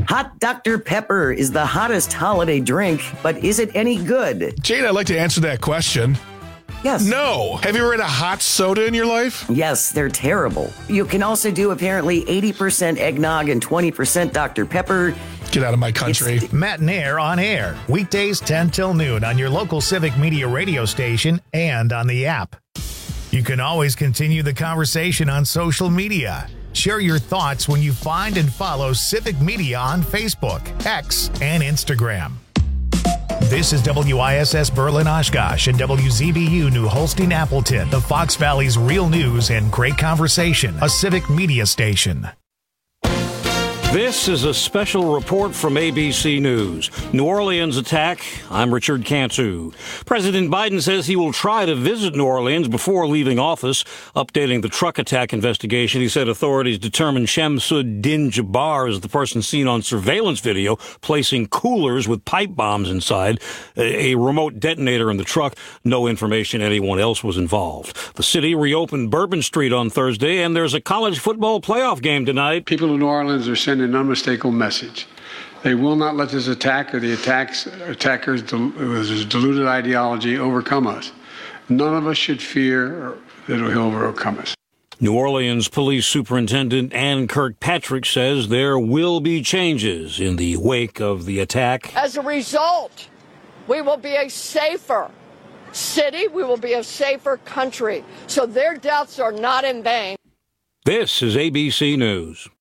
S19: Hot Doctor Pepper is the hottest holiday drink, but is it any good?
S20: Jane, I'd like to answer that question.
S19: Yes.
S20: No. Have you ever had a hot soda in your life?
S19: Yes, they're terrible. You can also do apparently eighty percent eggnog and twenty percent Doctor Pepper.
S20: Get out of my country.
S1: Matt and Air on air, weekdays ten till noon on your local Civic Media radio station and on the app. You can always continue the conversation on social media. Share your thoughts when you find and follow Civic Media on Facebook, X, and Instagram. This is W I S S Berlin Oshkosh and W Z B U New Holstein Appleton, the Fox Valley's real news and great conversation, a Civic Media station.
S11: This is a special report from A B C News. New Orleans attack. I'm Richard Cantu. President Biden says he will try to visit New Orleans before leaving office. Updating the truck attack investigation, he said authorities determined Shamsuddin Jabbar is the person seen on surveillance video placing coolers with pipe bombs inside, a, a remote detonator in the truck. No information anyone else was involved. The city reopened Bourbon Street on Thursday, and there's a college football playoff game tonight.
S13: People in New Orleans are sending an unmistakable message. They will not let this attack or the attacks, attackers with his deluded ideology overcome us. None of us should fear that he'll overcome us.
S11: New Orleans Police Superintendent Ann Kirkpatrick says there will be changes in the wake of the attack.
S16: As a result, we will be a safer city. We will be a safer country. So their deaths are not in vain.
S11: This is A B C News.